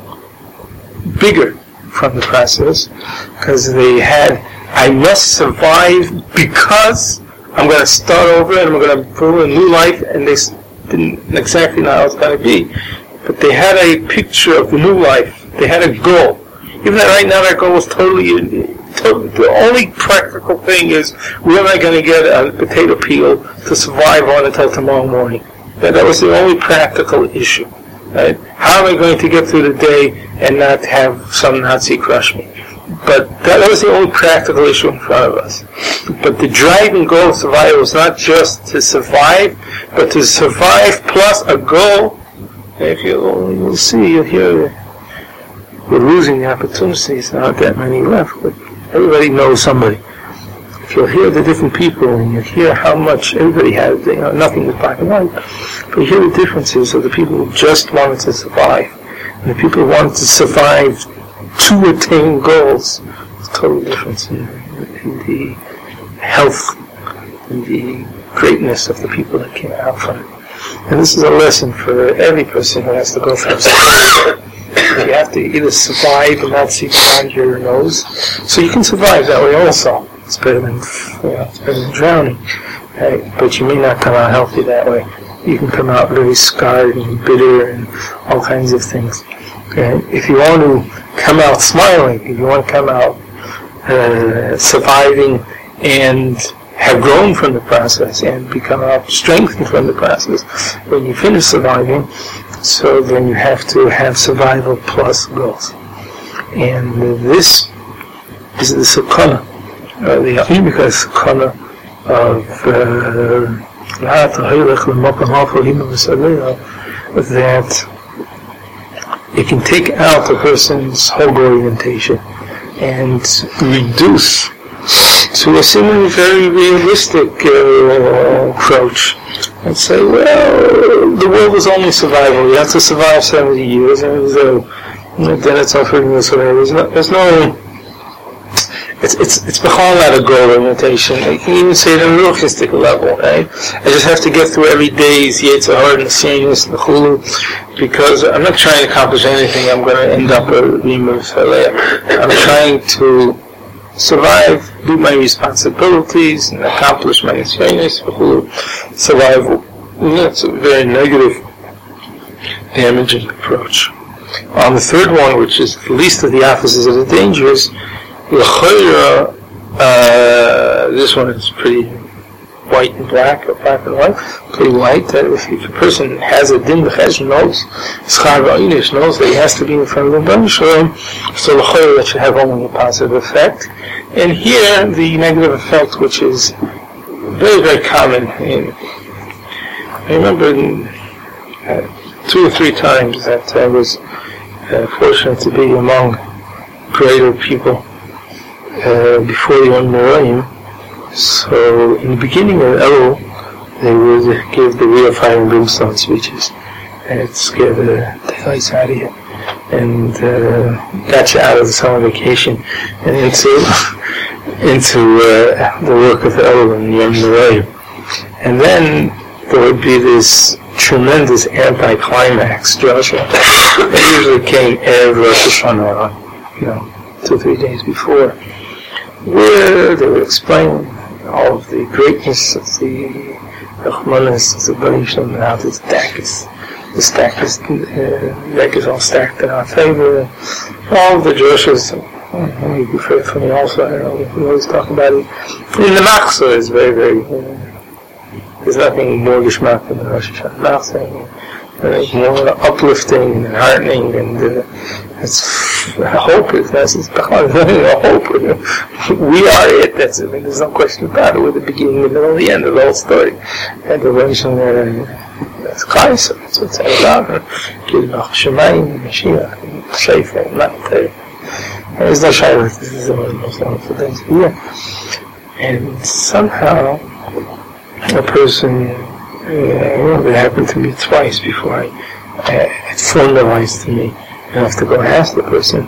bigger from the process, because they had, I must survive because I'm going to start over and I'm going to build a new life, and they didn't exactly know how it's going to be. But they had a picture of the new life. They had a goal. Even though right now that goal was totally, totally, the only practical thing is, where am I going to get a potato peel to survive on until tomorrow morning? That, that was the only practical issue. Right? How am I going to get through the day and not have some Nazi crush me? But that was the only practical issue in front of us. But the driving goal of survival was not just to survive, but to survive plus a goal. If you'll, you'll see, you'll hear, we're losing the opportunities. There aren't that many left, but everybody knows somebody. If you'll hear the different people and you hear how much everybody has, you know, nothing is black and white, but you hear the differences of the people who just wanted to survive and the people who wanted to survive to attain goals. There's a total difference in, in the health and the greatness of the people that came out from it. And this is a lesson for every person who has to go through survival. You have to either survive and not see beyond your nose, so you can survive that way also. It's better than, you know, it's better than drowning. Right? But you may not come out healthy that way. You can come out very scarred and bitter and all kinds of things. Okay? If you want to come out smiling, if you want to come out uh, surviving and have grown from the process and become out strengthened from the process, when you finish surviving, so then you have to have survival plus goals. And uh, this is the sakana. Uh, the Yahimika Sakana of that it can take out a person's whole orientation and reduce to a seemingly very realistic uh, approach and say, well, the world is only survival. You have to survive seventy years, and so, then it's offering this way. There's no, there's no It's it's it's b'chol not a goal orientation. You can even say it on a realistic level, right? I just have to get through every day's Yetzer Hara and Sinus and Chulu, because I'm not trying to accomplish anything. I'm going to end up a Rima Saleh. I'm trying to survive, do my responsibilities, and accomplish my Sinus and Chulu. Survival. That's a very negative, damaging approach. On the third one, which is the least of the opposites of the dangers, l'chayra, uh, this one is pretty white and black, or black and white, pretty white, that if, if a person has a din b'chesed, knows, schar ba'inish, knows that he has to be in front of the Rebbeinu Shalom, so l'chayra, that should have only a positive effect. And here, the negative effect, which is very, very common in, I remember in, uh, two or three times that I was uh, fortunate to be among greater people uh, before the Yom Noraim. So in the beginning of Elul, they would give the real fire and brimstone speeches, and it scared the daylights out of you, and uh, got you out of the summer vacation and into into uh, the work of Elul and Yom Noraim. And then there would be this tremendous anti-climax, Joshua, that usually came every Rosh Hashanah, you know, two or three days before, where they would explain all of the greatness of the Rachmanis of the Baruch Shalom, and how the stack is, the stack is, uh, deck is all stacked in our favor, and all of the Joshua's. Let me be faithful also, I don't know, we always talk about it. In the Machzor is very, very, uh, there's nothing more geschmack than the Rosh Hashanah Machzor. Uh, more uplifting and heartening, and uh, it's hope. It's that's it's hope. We are it. That's it. I mean, there's no question about it. We're the beginning, the middle, the end of the whole story. And the relation uh, that's Christ. That's what's all about. Gilbach Shemayim, Mashiach, Sheifa, Mattei. There's no Shaila. This is one of the most wonderful things here. And somehow, a person. Uh, it happened to me twice before I, uh, it formalized to me. I have to go ask the person.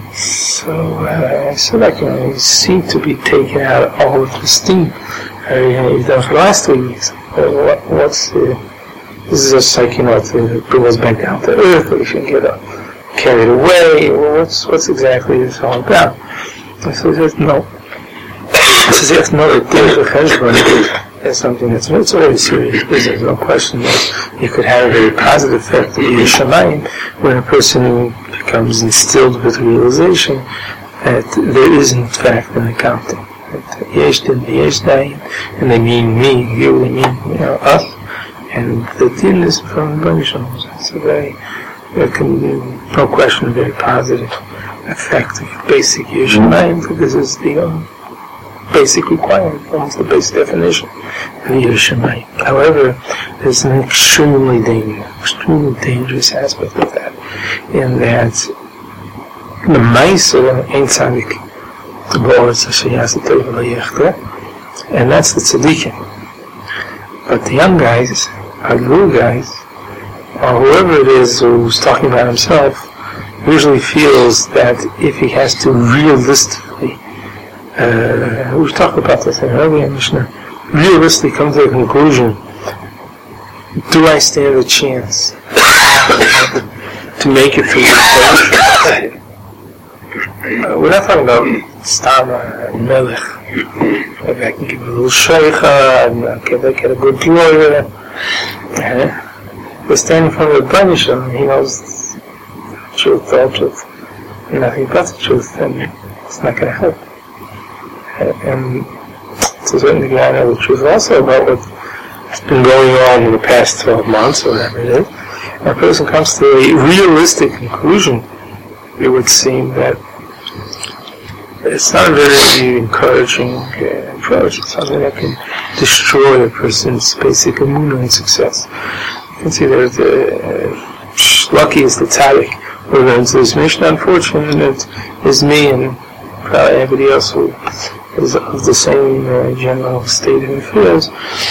So uh, I said, like, you know, you seem to be taking out all of the steam. Uh, you know, you've done for the last three weeks. Uh, what, what's uh, this is just like, you know, to bring us back down to earth, or we shouldn't get uh, carried away. Well, what's what's exactly this all about? I said, no. I said, you have to know that there's a cheshbon. That's something that's it's a very serious business. There's no question that it could have a very positive effect on the Shamayim when a person becomes instilled with realization that there is in fact an accounting. That yesh din, yesh dayin, and they mean me, you, they mean, you know, us, and the din is from the Baruch Shalom. It's a very, there can be no question, a very positive effect of basic yesh Shamayim, because this is the um, basic requirement, almost the basic definition of Yerushalayim. However, there's an extremely dangerous, extremely dangerous aspect of that, in that the Ma'aser ain't tzaddik, the Ba'oretz Asher Yaseh Tov V'lo Yechta, and that's the tzaddikim. But the young guys, our little guys, or whoever it is who's talking about himself, usually feels that if he has to realistically Uh, we've talked about this in earlier Mishnah. Realistically, come to a conclusion: do I stand a chance to make it through this uh, We're not talking about Stama and Melech. Maybe I can give a little shaycha, and maybe I get a good lawyer. Uh, we're standing in front of the Baruch Shalom, he knows the truth, the whole truth, and nothing but the truth, and it's not going to help. And to a certain degree, I know the truth also about what's been going on in the past twelve months, or whatever it is. And a person comes to a realistic conclusion, it would seem that it's not a very encouraging uh, approach. It's something that can destroy a person's basic emunah and success. You can see that uh, lucky is the tzaddik who learns this mission. Unfortunate is me and probably everybody else who is of the same uh, general state of affairs,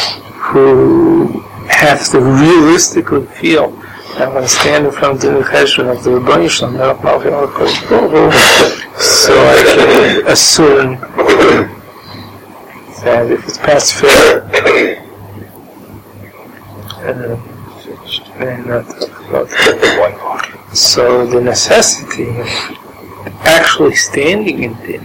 who have to realistically feel that I'm going to stand in front of the cheshbon of the Rebbeinu Shalom, so I can assume that if it's past fair, and not so the necessity of actually standing in it,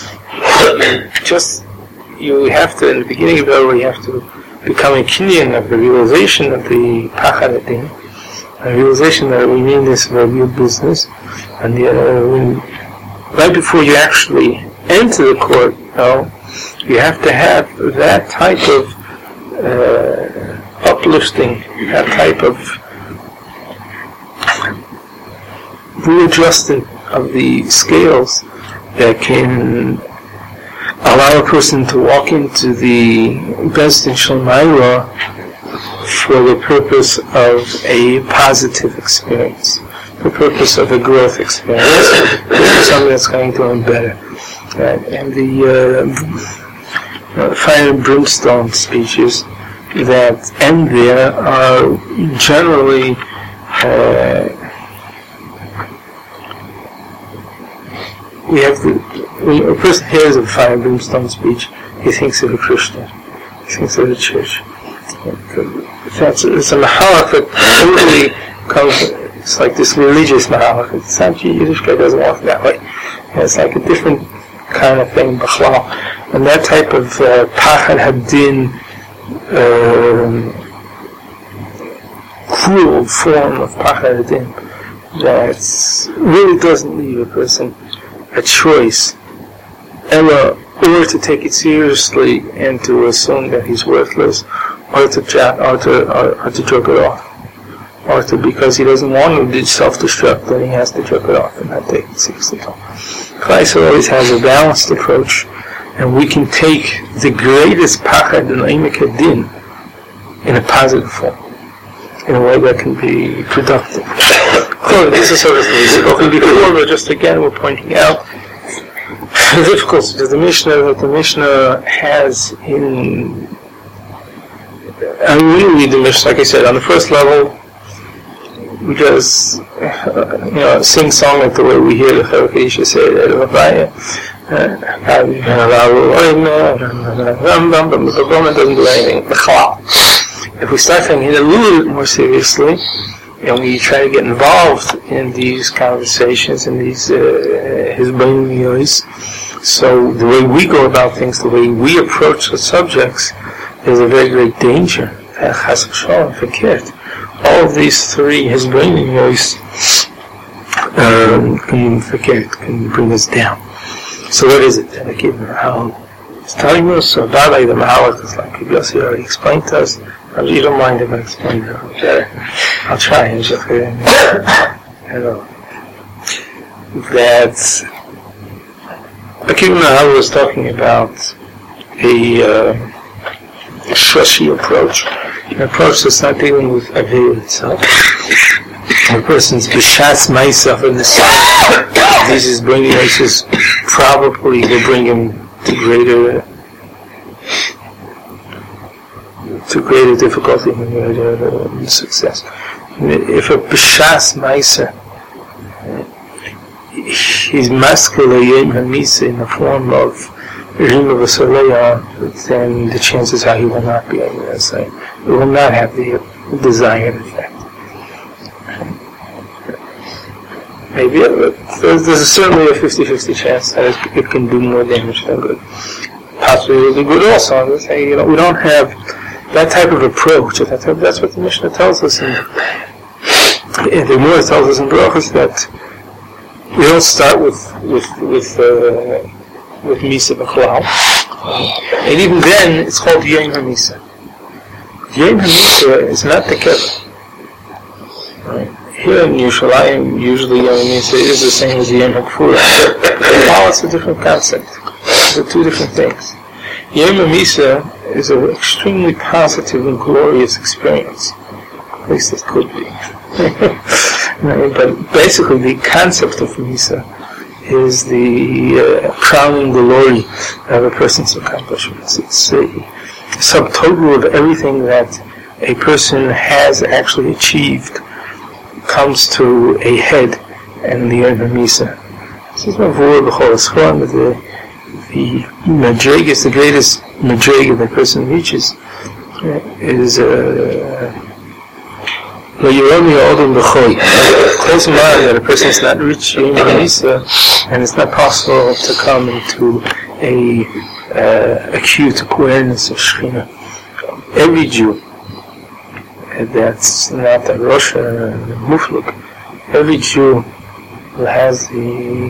just you have to, in the beginning of it, you have to become a kinyan of the realization of the pachad adin, a realization that we mean this for a real business, and the, uh, when, right before you actually enter the court, you know, you have to have that type of uh, uplifting, that type of readjusting of the scales that can allow a person to walk into the Beis Din Shel Maila for the purpose of a positive experience, for the purpose of a growth experience, something that's going to him better. Right? And the uh, fire and brimstone speeches that end there are generally uh, we have to, when a person hears a fire and brimstone speech, he thinks of a Christian, he thinks of a church. That's, it's a mahalach that totally comes, it's like this religious mahalach. It's not, Yiddishkeit doesn't walk that way. It's like a different kind of thing, b'chlal. And that type of uh, pachad hadin, um, cruel form of pachad hadin, that really doesn't leave a person a choice, ella, or to take it seriously and to assume that he's worthless, or to chat, or to, or, or to jerk it off, or to, because he doesn't want to self-destruct, then he has to jerk it off and not take it seriously. Kleisel always has a balanced approach, and we can take the greatest pachad and aimek hadin in a positive form, in a way that can be productive. This is sort of spoken before, but just again we're pointing out the difficulties of the Mishnah that the Mishnah has in. And when we read the Mishnah, like I said, on the first level, we just uh, you know sing song like the way we hear the Charakisha say it. Doesn't do anything. If we start thinking it a little bit more seriously, and we try to get involved in these conversations, in these uh, his brainwaves, so the way we go about things, the way we approach the subjects, there's a very great danger. All of these three, his brainwaves, um, can forget, can bring us down. So what is it? It's telling us about the Mahalach, it's like Yossi already explained to us. You don't mind if I explain it better. I'll try and just, you know, that Akiva Mahal was talking about a uh, shashi approach, an approach that's not dealing with Avil itself. A person's b'shas ma'isaf in the side, this is bringing us, probably will bring him to greater to greater difficulty and greater success. If a b'shas ma'isa, he's maskele yem hamisa in the form of Rim of a Soleya, then the chances are he will not be able to say. It will not have the desired effect. Maybe there's, there's certainly a fifty-fifty chance that it, it can do more damage than good. Possibly it will do good also. I'm saying, you know, we don't have that type of approach. That type, that's what the Mishnah tells us, and the Gemara tells us in Brachos that we don't start with with with uh, with Misa B'Chlal, and even then it's called Yom HaMisa. Yom HaMisa is not the Kever. Right? Here in Yerushalayim, usually Yom HaMisa is the same as Yom HaKfura. Well, it's a different concept. They're two different things. Yom HaMisa is an extremely positive and glorious experience. At least it could be. Right? But basically the concept of Misa is the uh, crowning glory of a person's accomplishments. It's a subtotal of everything that a person has actually achieved comes to a head in the Yom HaMisa. This is Mavur B'chol Eschon, but the the madrig is the greatest madrig that a person reaches. Uh, is uh, Lo Yeromi Ha'odom B'chol. Close in mind that a person is not reached Yom HaMisa, and it's not possible to come into a uh, acute awareness of Shekhinah. Every Jew, that's not a Rosh or a Mufluk. Every Jew has the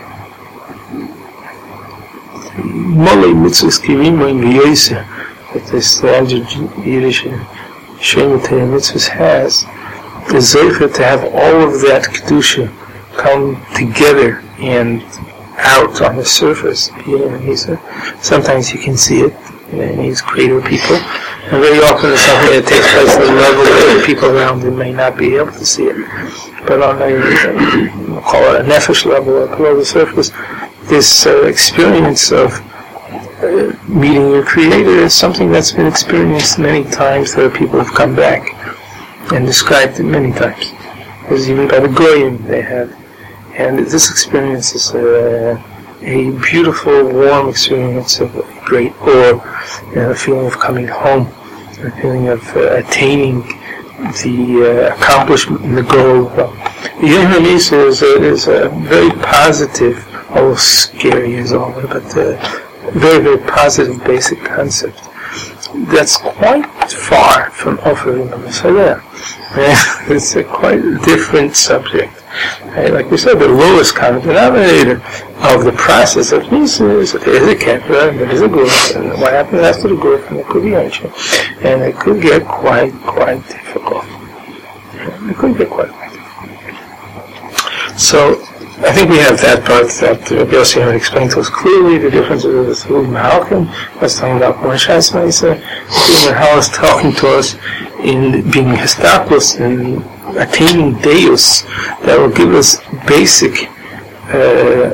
Molei Mitzvahs Kirimoim V'Yoser that the standard Yiddish Shemitah Mitzvahs has, is Zeicha to have all of that Kedusha come together and out on the surface. Sometimes you can see it in these greater people, and very often it's something that takes place at a level where the people around them may not be able to see it. But on a, we'll call it a nefesh level, or below the surface, this uh, experience of uh, meeting your Creator is something that's been experienced many times. There are people who've come back and described it many times. Because even by the Goyim they have. And this experience is a, a beautiful, warm experience of great awe, you know, a feeling of coming home, a feeling of uh, attaining the uh, accomplishment and the goal. The Yom HaMisa is a, is a very positive, although scary as all, but a very, very positive basic concept. That's quite far from offering a Messiah. It's a quite different subject. Right? Like we said, the lowest common denominator of the process of Misa is that there is a kefir and there is a guf, and what happens after the guf, and it could be answer, and it could get quite, quite difficult. It could get quite, quite difficult. So, I think we have that part that Rabbi Yossi had explained to us clearly, the difference of the Tzvul Mahalkim. I was talking about Moshe's Mesa. Tzvul Mahal is talking to us in being Histaplos and attaining Deus that will give us basic uh,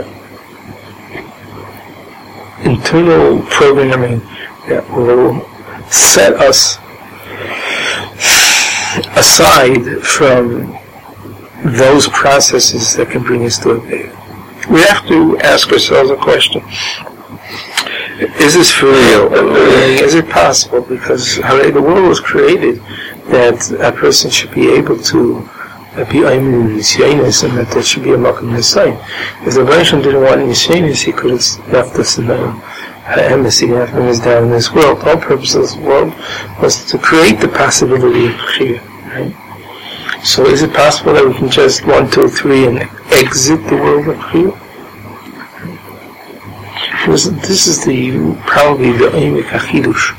internal programming that will set us aside from those processes that can bring us to a day. We have to ask ourselves a question. Is this for real? Is it possible? Because the world was created that a person should be able to be Ayman in Nisyanis, and that there should be a Malkum Nisyain. If the Bereshim didn't want Nisyanis, he could have left us in the embassy and bring us down in this world. The whole purpose of this world was to create the possibility of Chiyah, right? So is it possible that we can just one, two, three and exit the world of Chiyah? This is the probably the Eimek HaChidush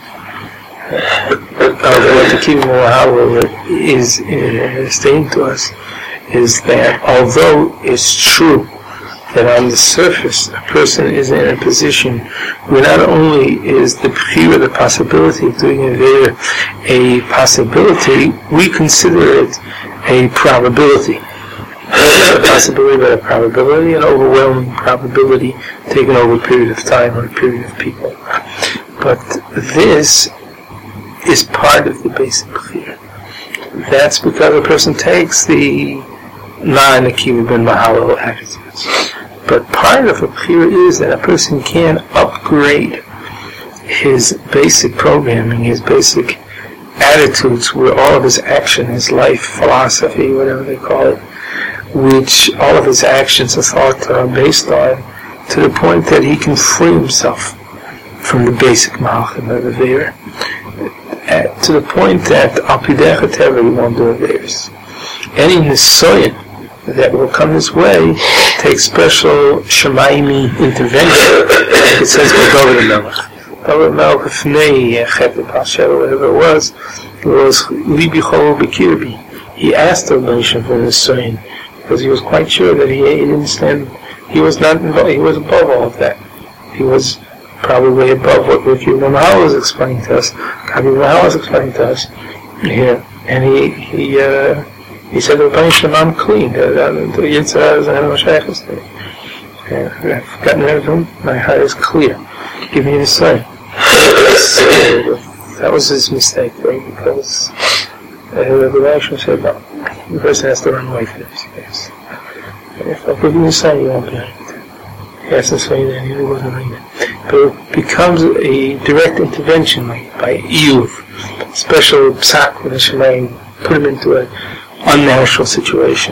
of what the Kibbutz Moahar is uh, saying to us, is that although it's true that on the surface a person is in a position where not only is the Bechira, the possibility of doing a Veda, a possibility, we consider it a probability. Not a possibility, but a probability, an overwhelming probability taken over a period of time or a period of people. But this is part of the basic Bechira. That's because a person takes the non-Akiva ben Mahalo attitudes. But part of a Bechira is that a person can upgrade his basic programming, his basic attitudes, where all of his action, his life, philosophy, whatever they call it, which all of his actions and thoughts are based on, to the point that he can free himself from the basic Malachim of the Ve'er, to the point that Al Pidei Chateva he won't do Averis. Any Nisoyan that will come his way takes special Shemaimi intervention. It says, go over the Melech. David Melech, Fnei, Chet, Pasher, whatever it was, it was Libi Chol Bekirbi. He asked the nation for Nisoyan, because he was quite sure that he, he didn't stand, he was not involved, he was above all of that. He was probably above what Rabbi Mahal was explaining to us, Rabbi Mahal was explaining to us here, and he he uh, he said, I'm clean, the Yitzhak is an Moshe's thing. I've gotten rid of him, my heart is clear. Give me the sign. So, that was his mistake, right? Because uh, the Rashi said, no, the person has to run away from this. Yes. If I give you the sign, you won't be right. He has to say that he wasn't like that. But it becomes a direct intervention, like by Iyuv, special psak with Hashem, put him into an unnatural situation.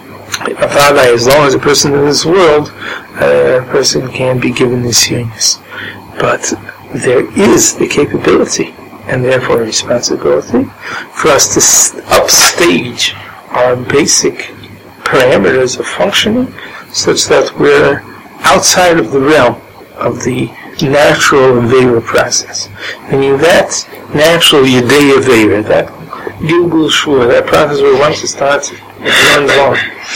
As long as a person in this world, uh, a person can be given this union. But there is the capability and therefore a responsibility for us to upstage our basic parameters of functioning such that we're outside of the realm of the natural Avera process. Meaning that natural Yedei Avera, that Gilgul Shur, that process where once it starts, it runs on.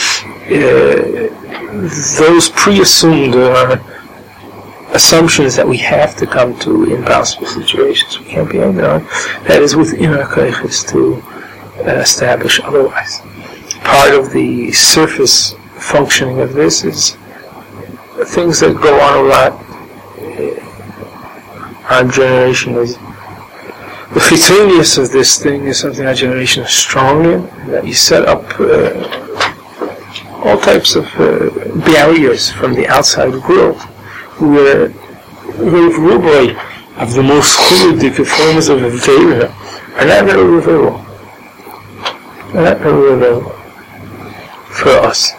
Uh, those pre-assumed uh, assumptions that we have to come to in possible situations, we can't be ignorant, that is within our kaiches to uh, establish otherwise. Part of the surface functioning of this is things that go on a lot. Our generation is, the fitinius of this thing is something our generation is strong in, that you set up uh, all types of uh, barriers from the outside world, where the ruboy of the most chulidik forms of Avera are not very available. They're not very available for us.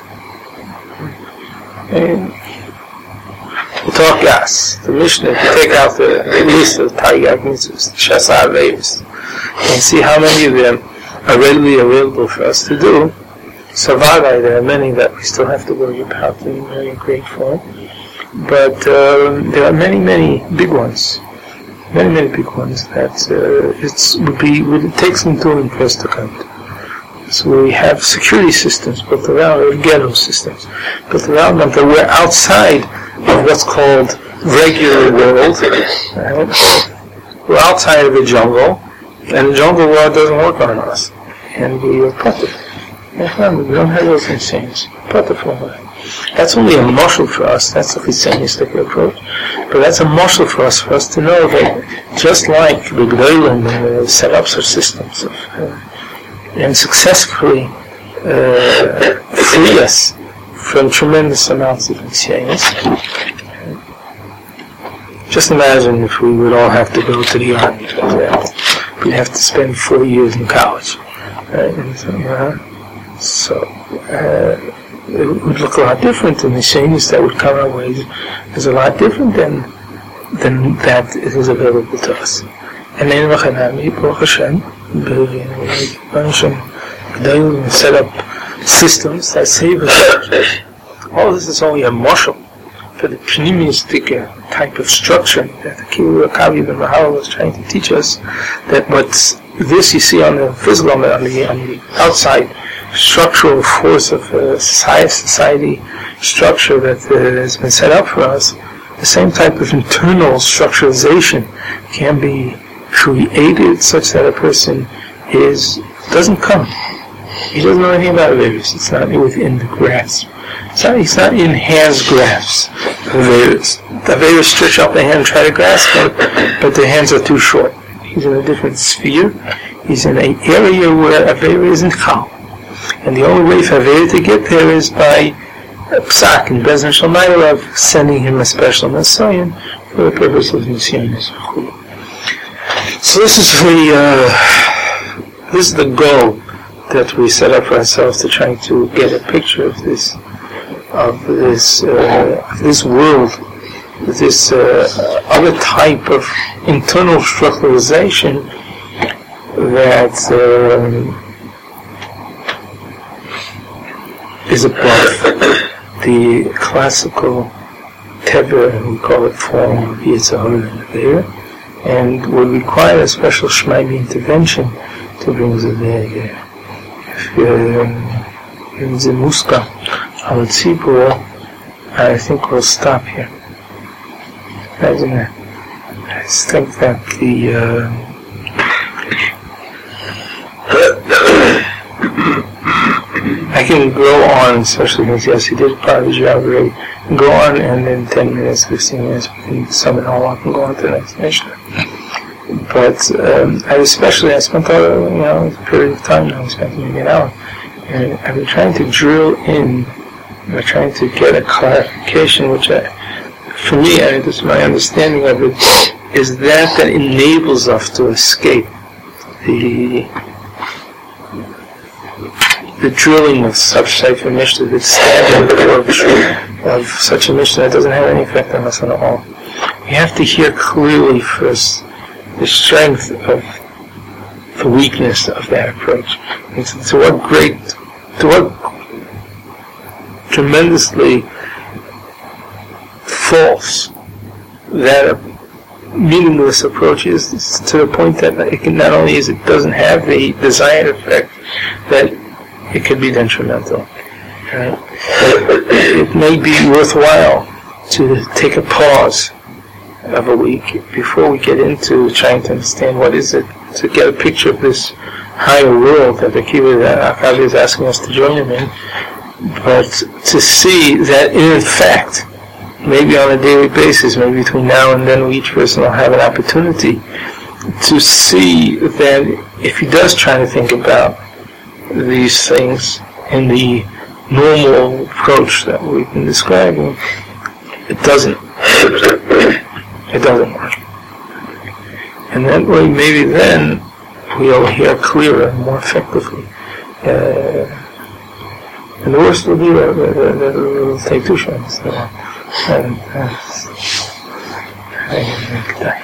And we talk gas. The Mishnah, if you take out the list of Taryag Mitzvahs, the Shasa Averis, and see how many of them are readily available for us to do. Savadai, there are many that we still have to worry about in very great form. But um, there are many, many big ones. Many, many big ones that uh, it's would be would it take some doing for us to come to. So we have security systems built around, or ghetto systems built around them that we're outside of what's called regular world. Right? We're outside of the jungle, and the jungle world doesn't work on us. And we are putted. We don't have those things. Putted for us. That's only a muscle for us. That's a chisanistic approach. But that's a muscle for us, for us to know that just like the Gdolim uh, set up such systems of, uh, and successfully uh, free us from tremendous amounts of insanity. Just imagine if we would all have to go to the army, for example. We'd have to spend four years in college. Right? And so, uh, so uh, it would look a lot different, and the changes that would come our way is a lot different than than that is available to us. And then Baruch Hashem, Hashem set up systems that save us. All this is only a marshal for the pneumistic type of structure that the Kibbutz Kavi ben Mahal was trying to teach us. That what's this you see on the physical, on the, on the, on the outside structural force of uh, society, society structure that uh, has been set up for us, the same type of internal structuralization can be created such that a person is doesn't come. He doesn't know anything about Averis. It's not within the grasp. It's not, he's not in hands grasps of Averis. The Averis stretch out the hand and try to grasp him, but their hands are too short. He's in a different sphere. He's in an area where Averis isn't calm. And the only way for Averis to get there is by Psak and Bezdin Shalmayel of sending him a special Messiah for the purpose of Nisyanis. So this is the uh, this is the goal that we set up for ourselves, to try to get a picture of this of this uh, of this world, this uh, other type of internal structuralization that um, is above the classical Tever, we call it form of Yitzhahara and Avera, and would require a special Shmaimi intervention to bring us there. If you're in the Muska al Tzibur, I think we'll stop here. I just think that the uh, I can go on, especially because yes, he did part of the job already. Go on, and in ten minutes, fifteen minutes, we can sum it all up and go on to the next mission. But um, I especially, I spent a you know a period of time now. I spent maybe an hour, and I've been trying to drill in. I'm trying to get a clarification, which I, for me, I, this is my understanding of it, is that that enables us to escape the the drilling of such type of mission, the standing of, of such a mission that doesn't have any effect on us at all. We have to hear clearly first the strength of the weakness of that approach. And to, to what great, to what tremendously false that meaningless approach is, to the point that it can, not only is it doesn't have the desired effect, that it could be detrimental. Right? It may be worthwhile to take a pause of a week before we get into trying to understand what is it, to get a picture of this higher world that the Akiva Akavi is asking us to join him in, but to see that in fact, maybe on a daily basis, maybe between now and then, each person will have an opportunity to see that if he does try to think about these things in the normal approach that we've been describing, it doesn't. It doesn't work. And that way, maybe then, we'll hear clearer and more effectively. Uh, and the worst will be that it will take two shots. So, and, uh, I, I, I,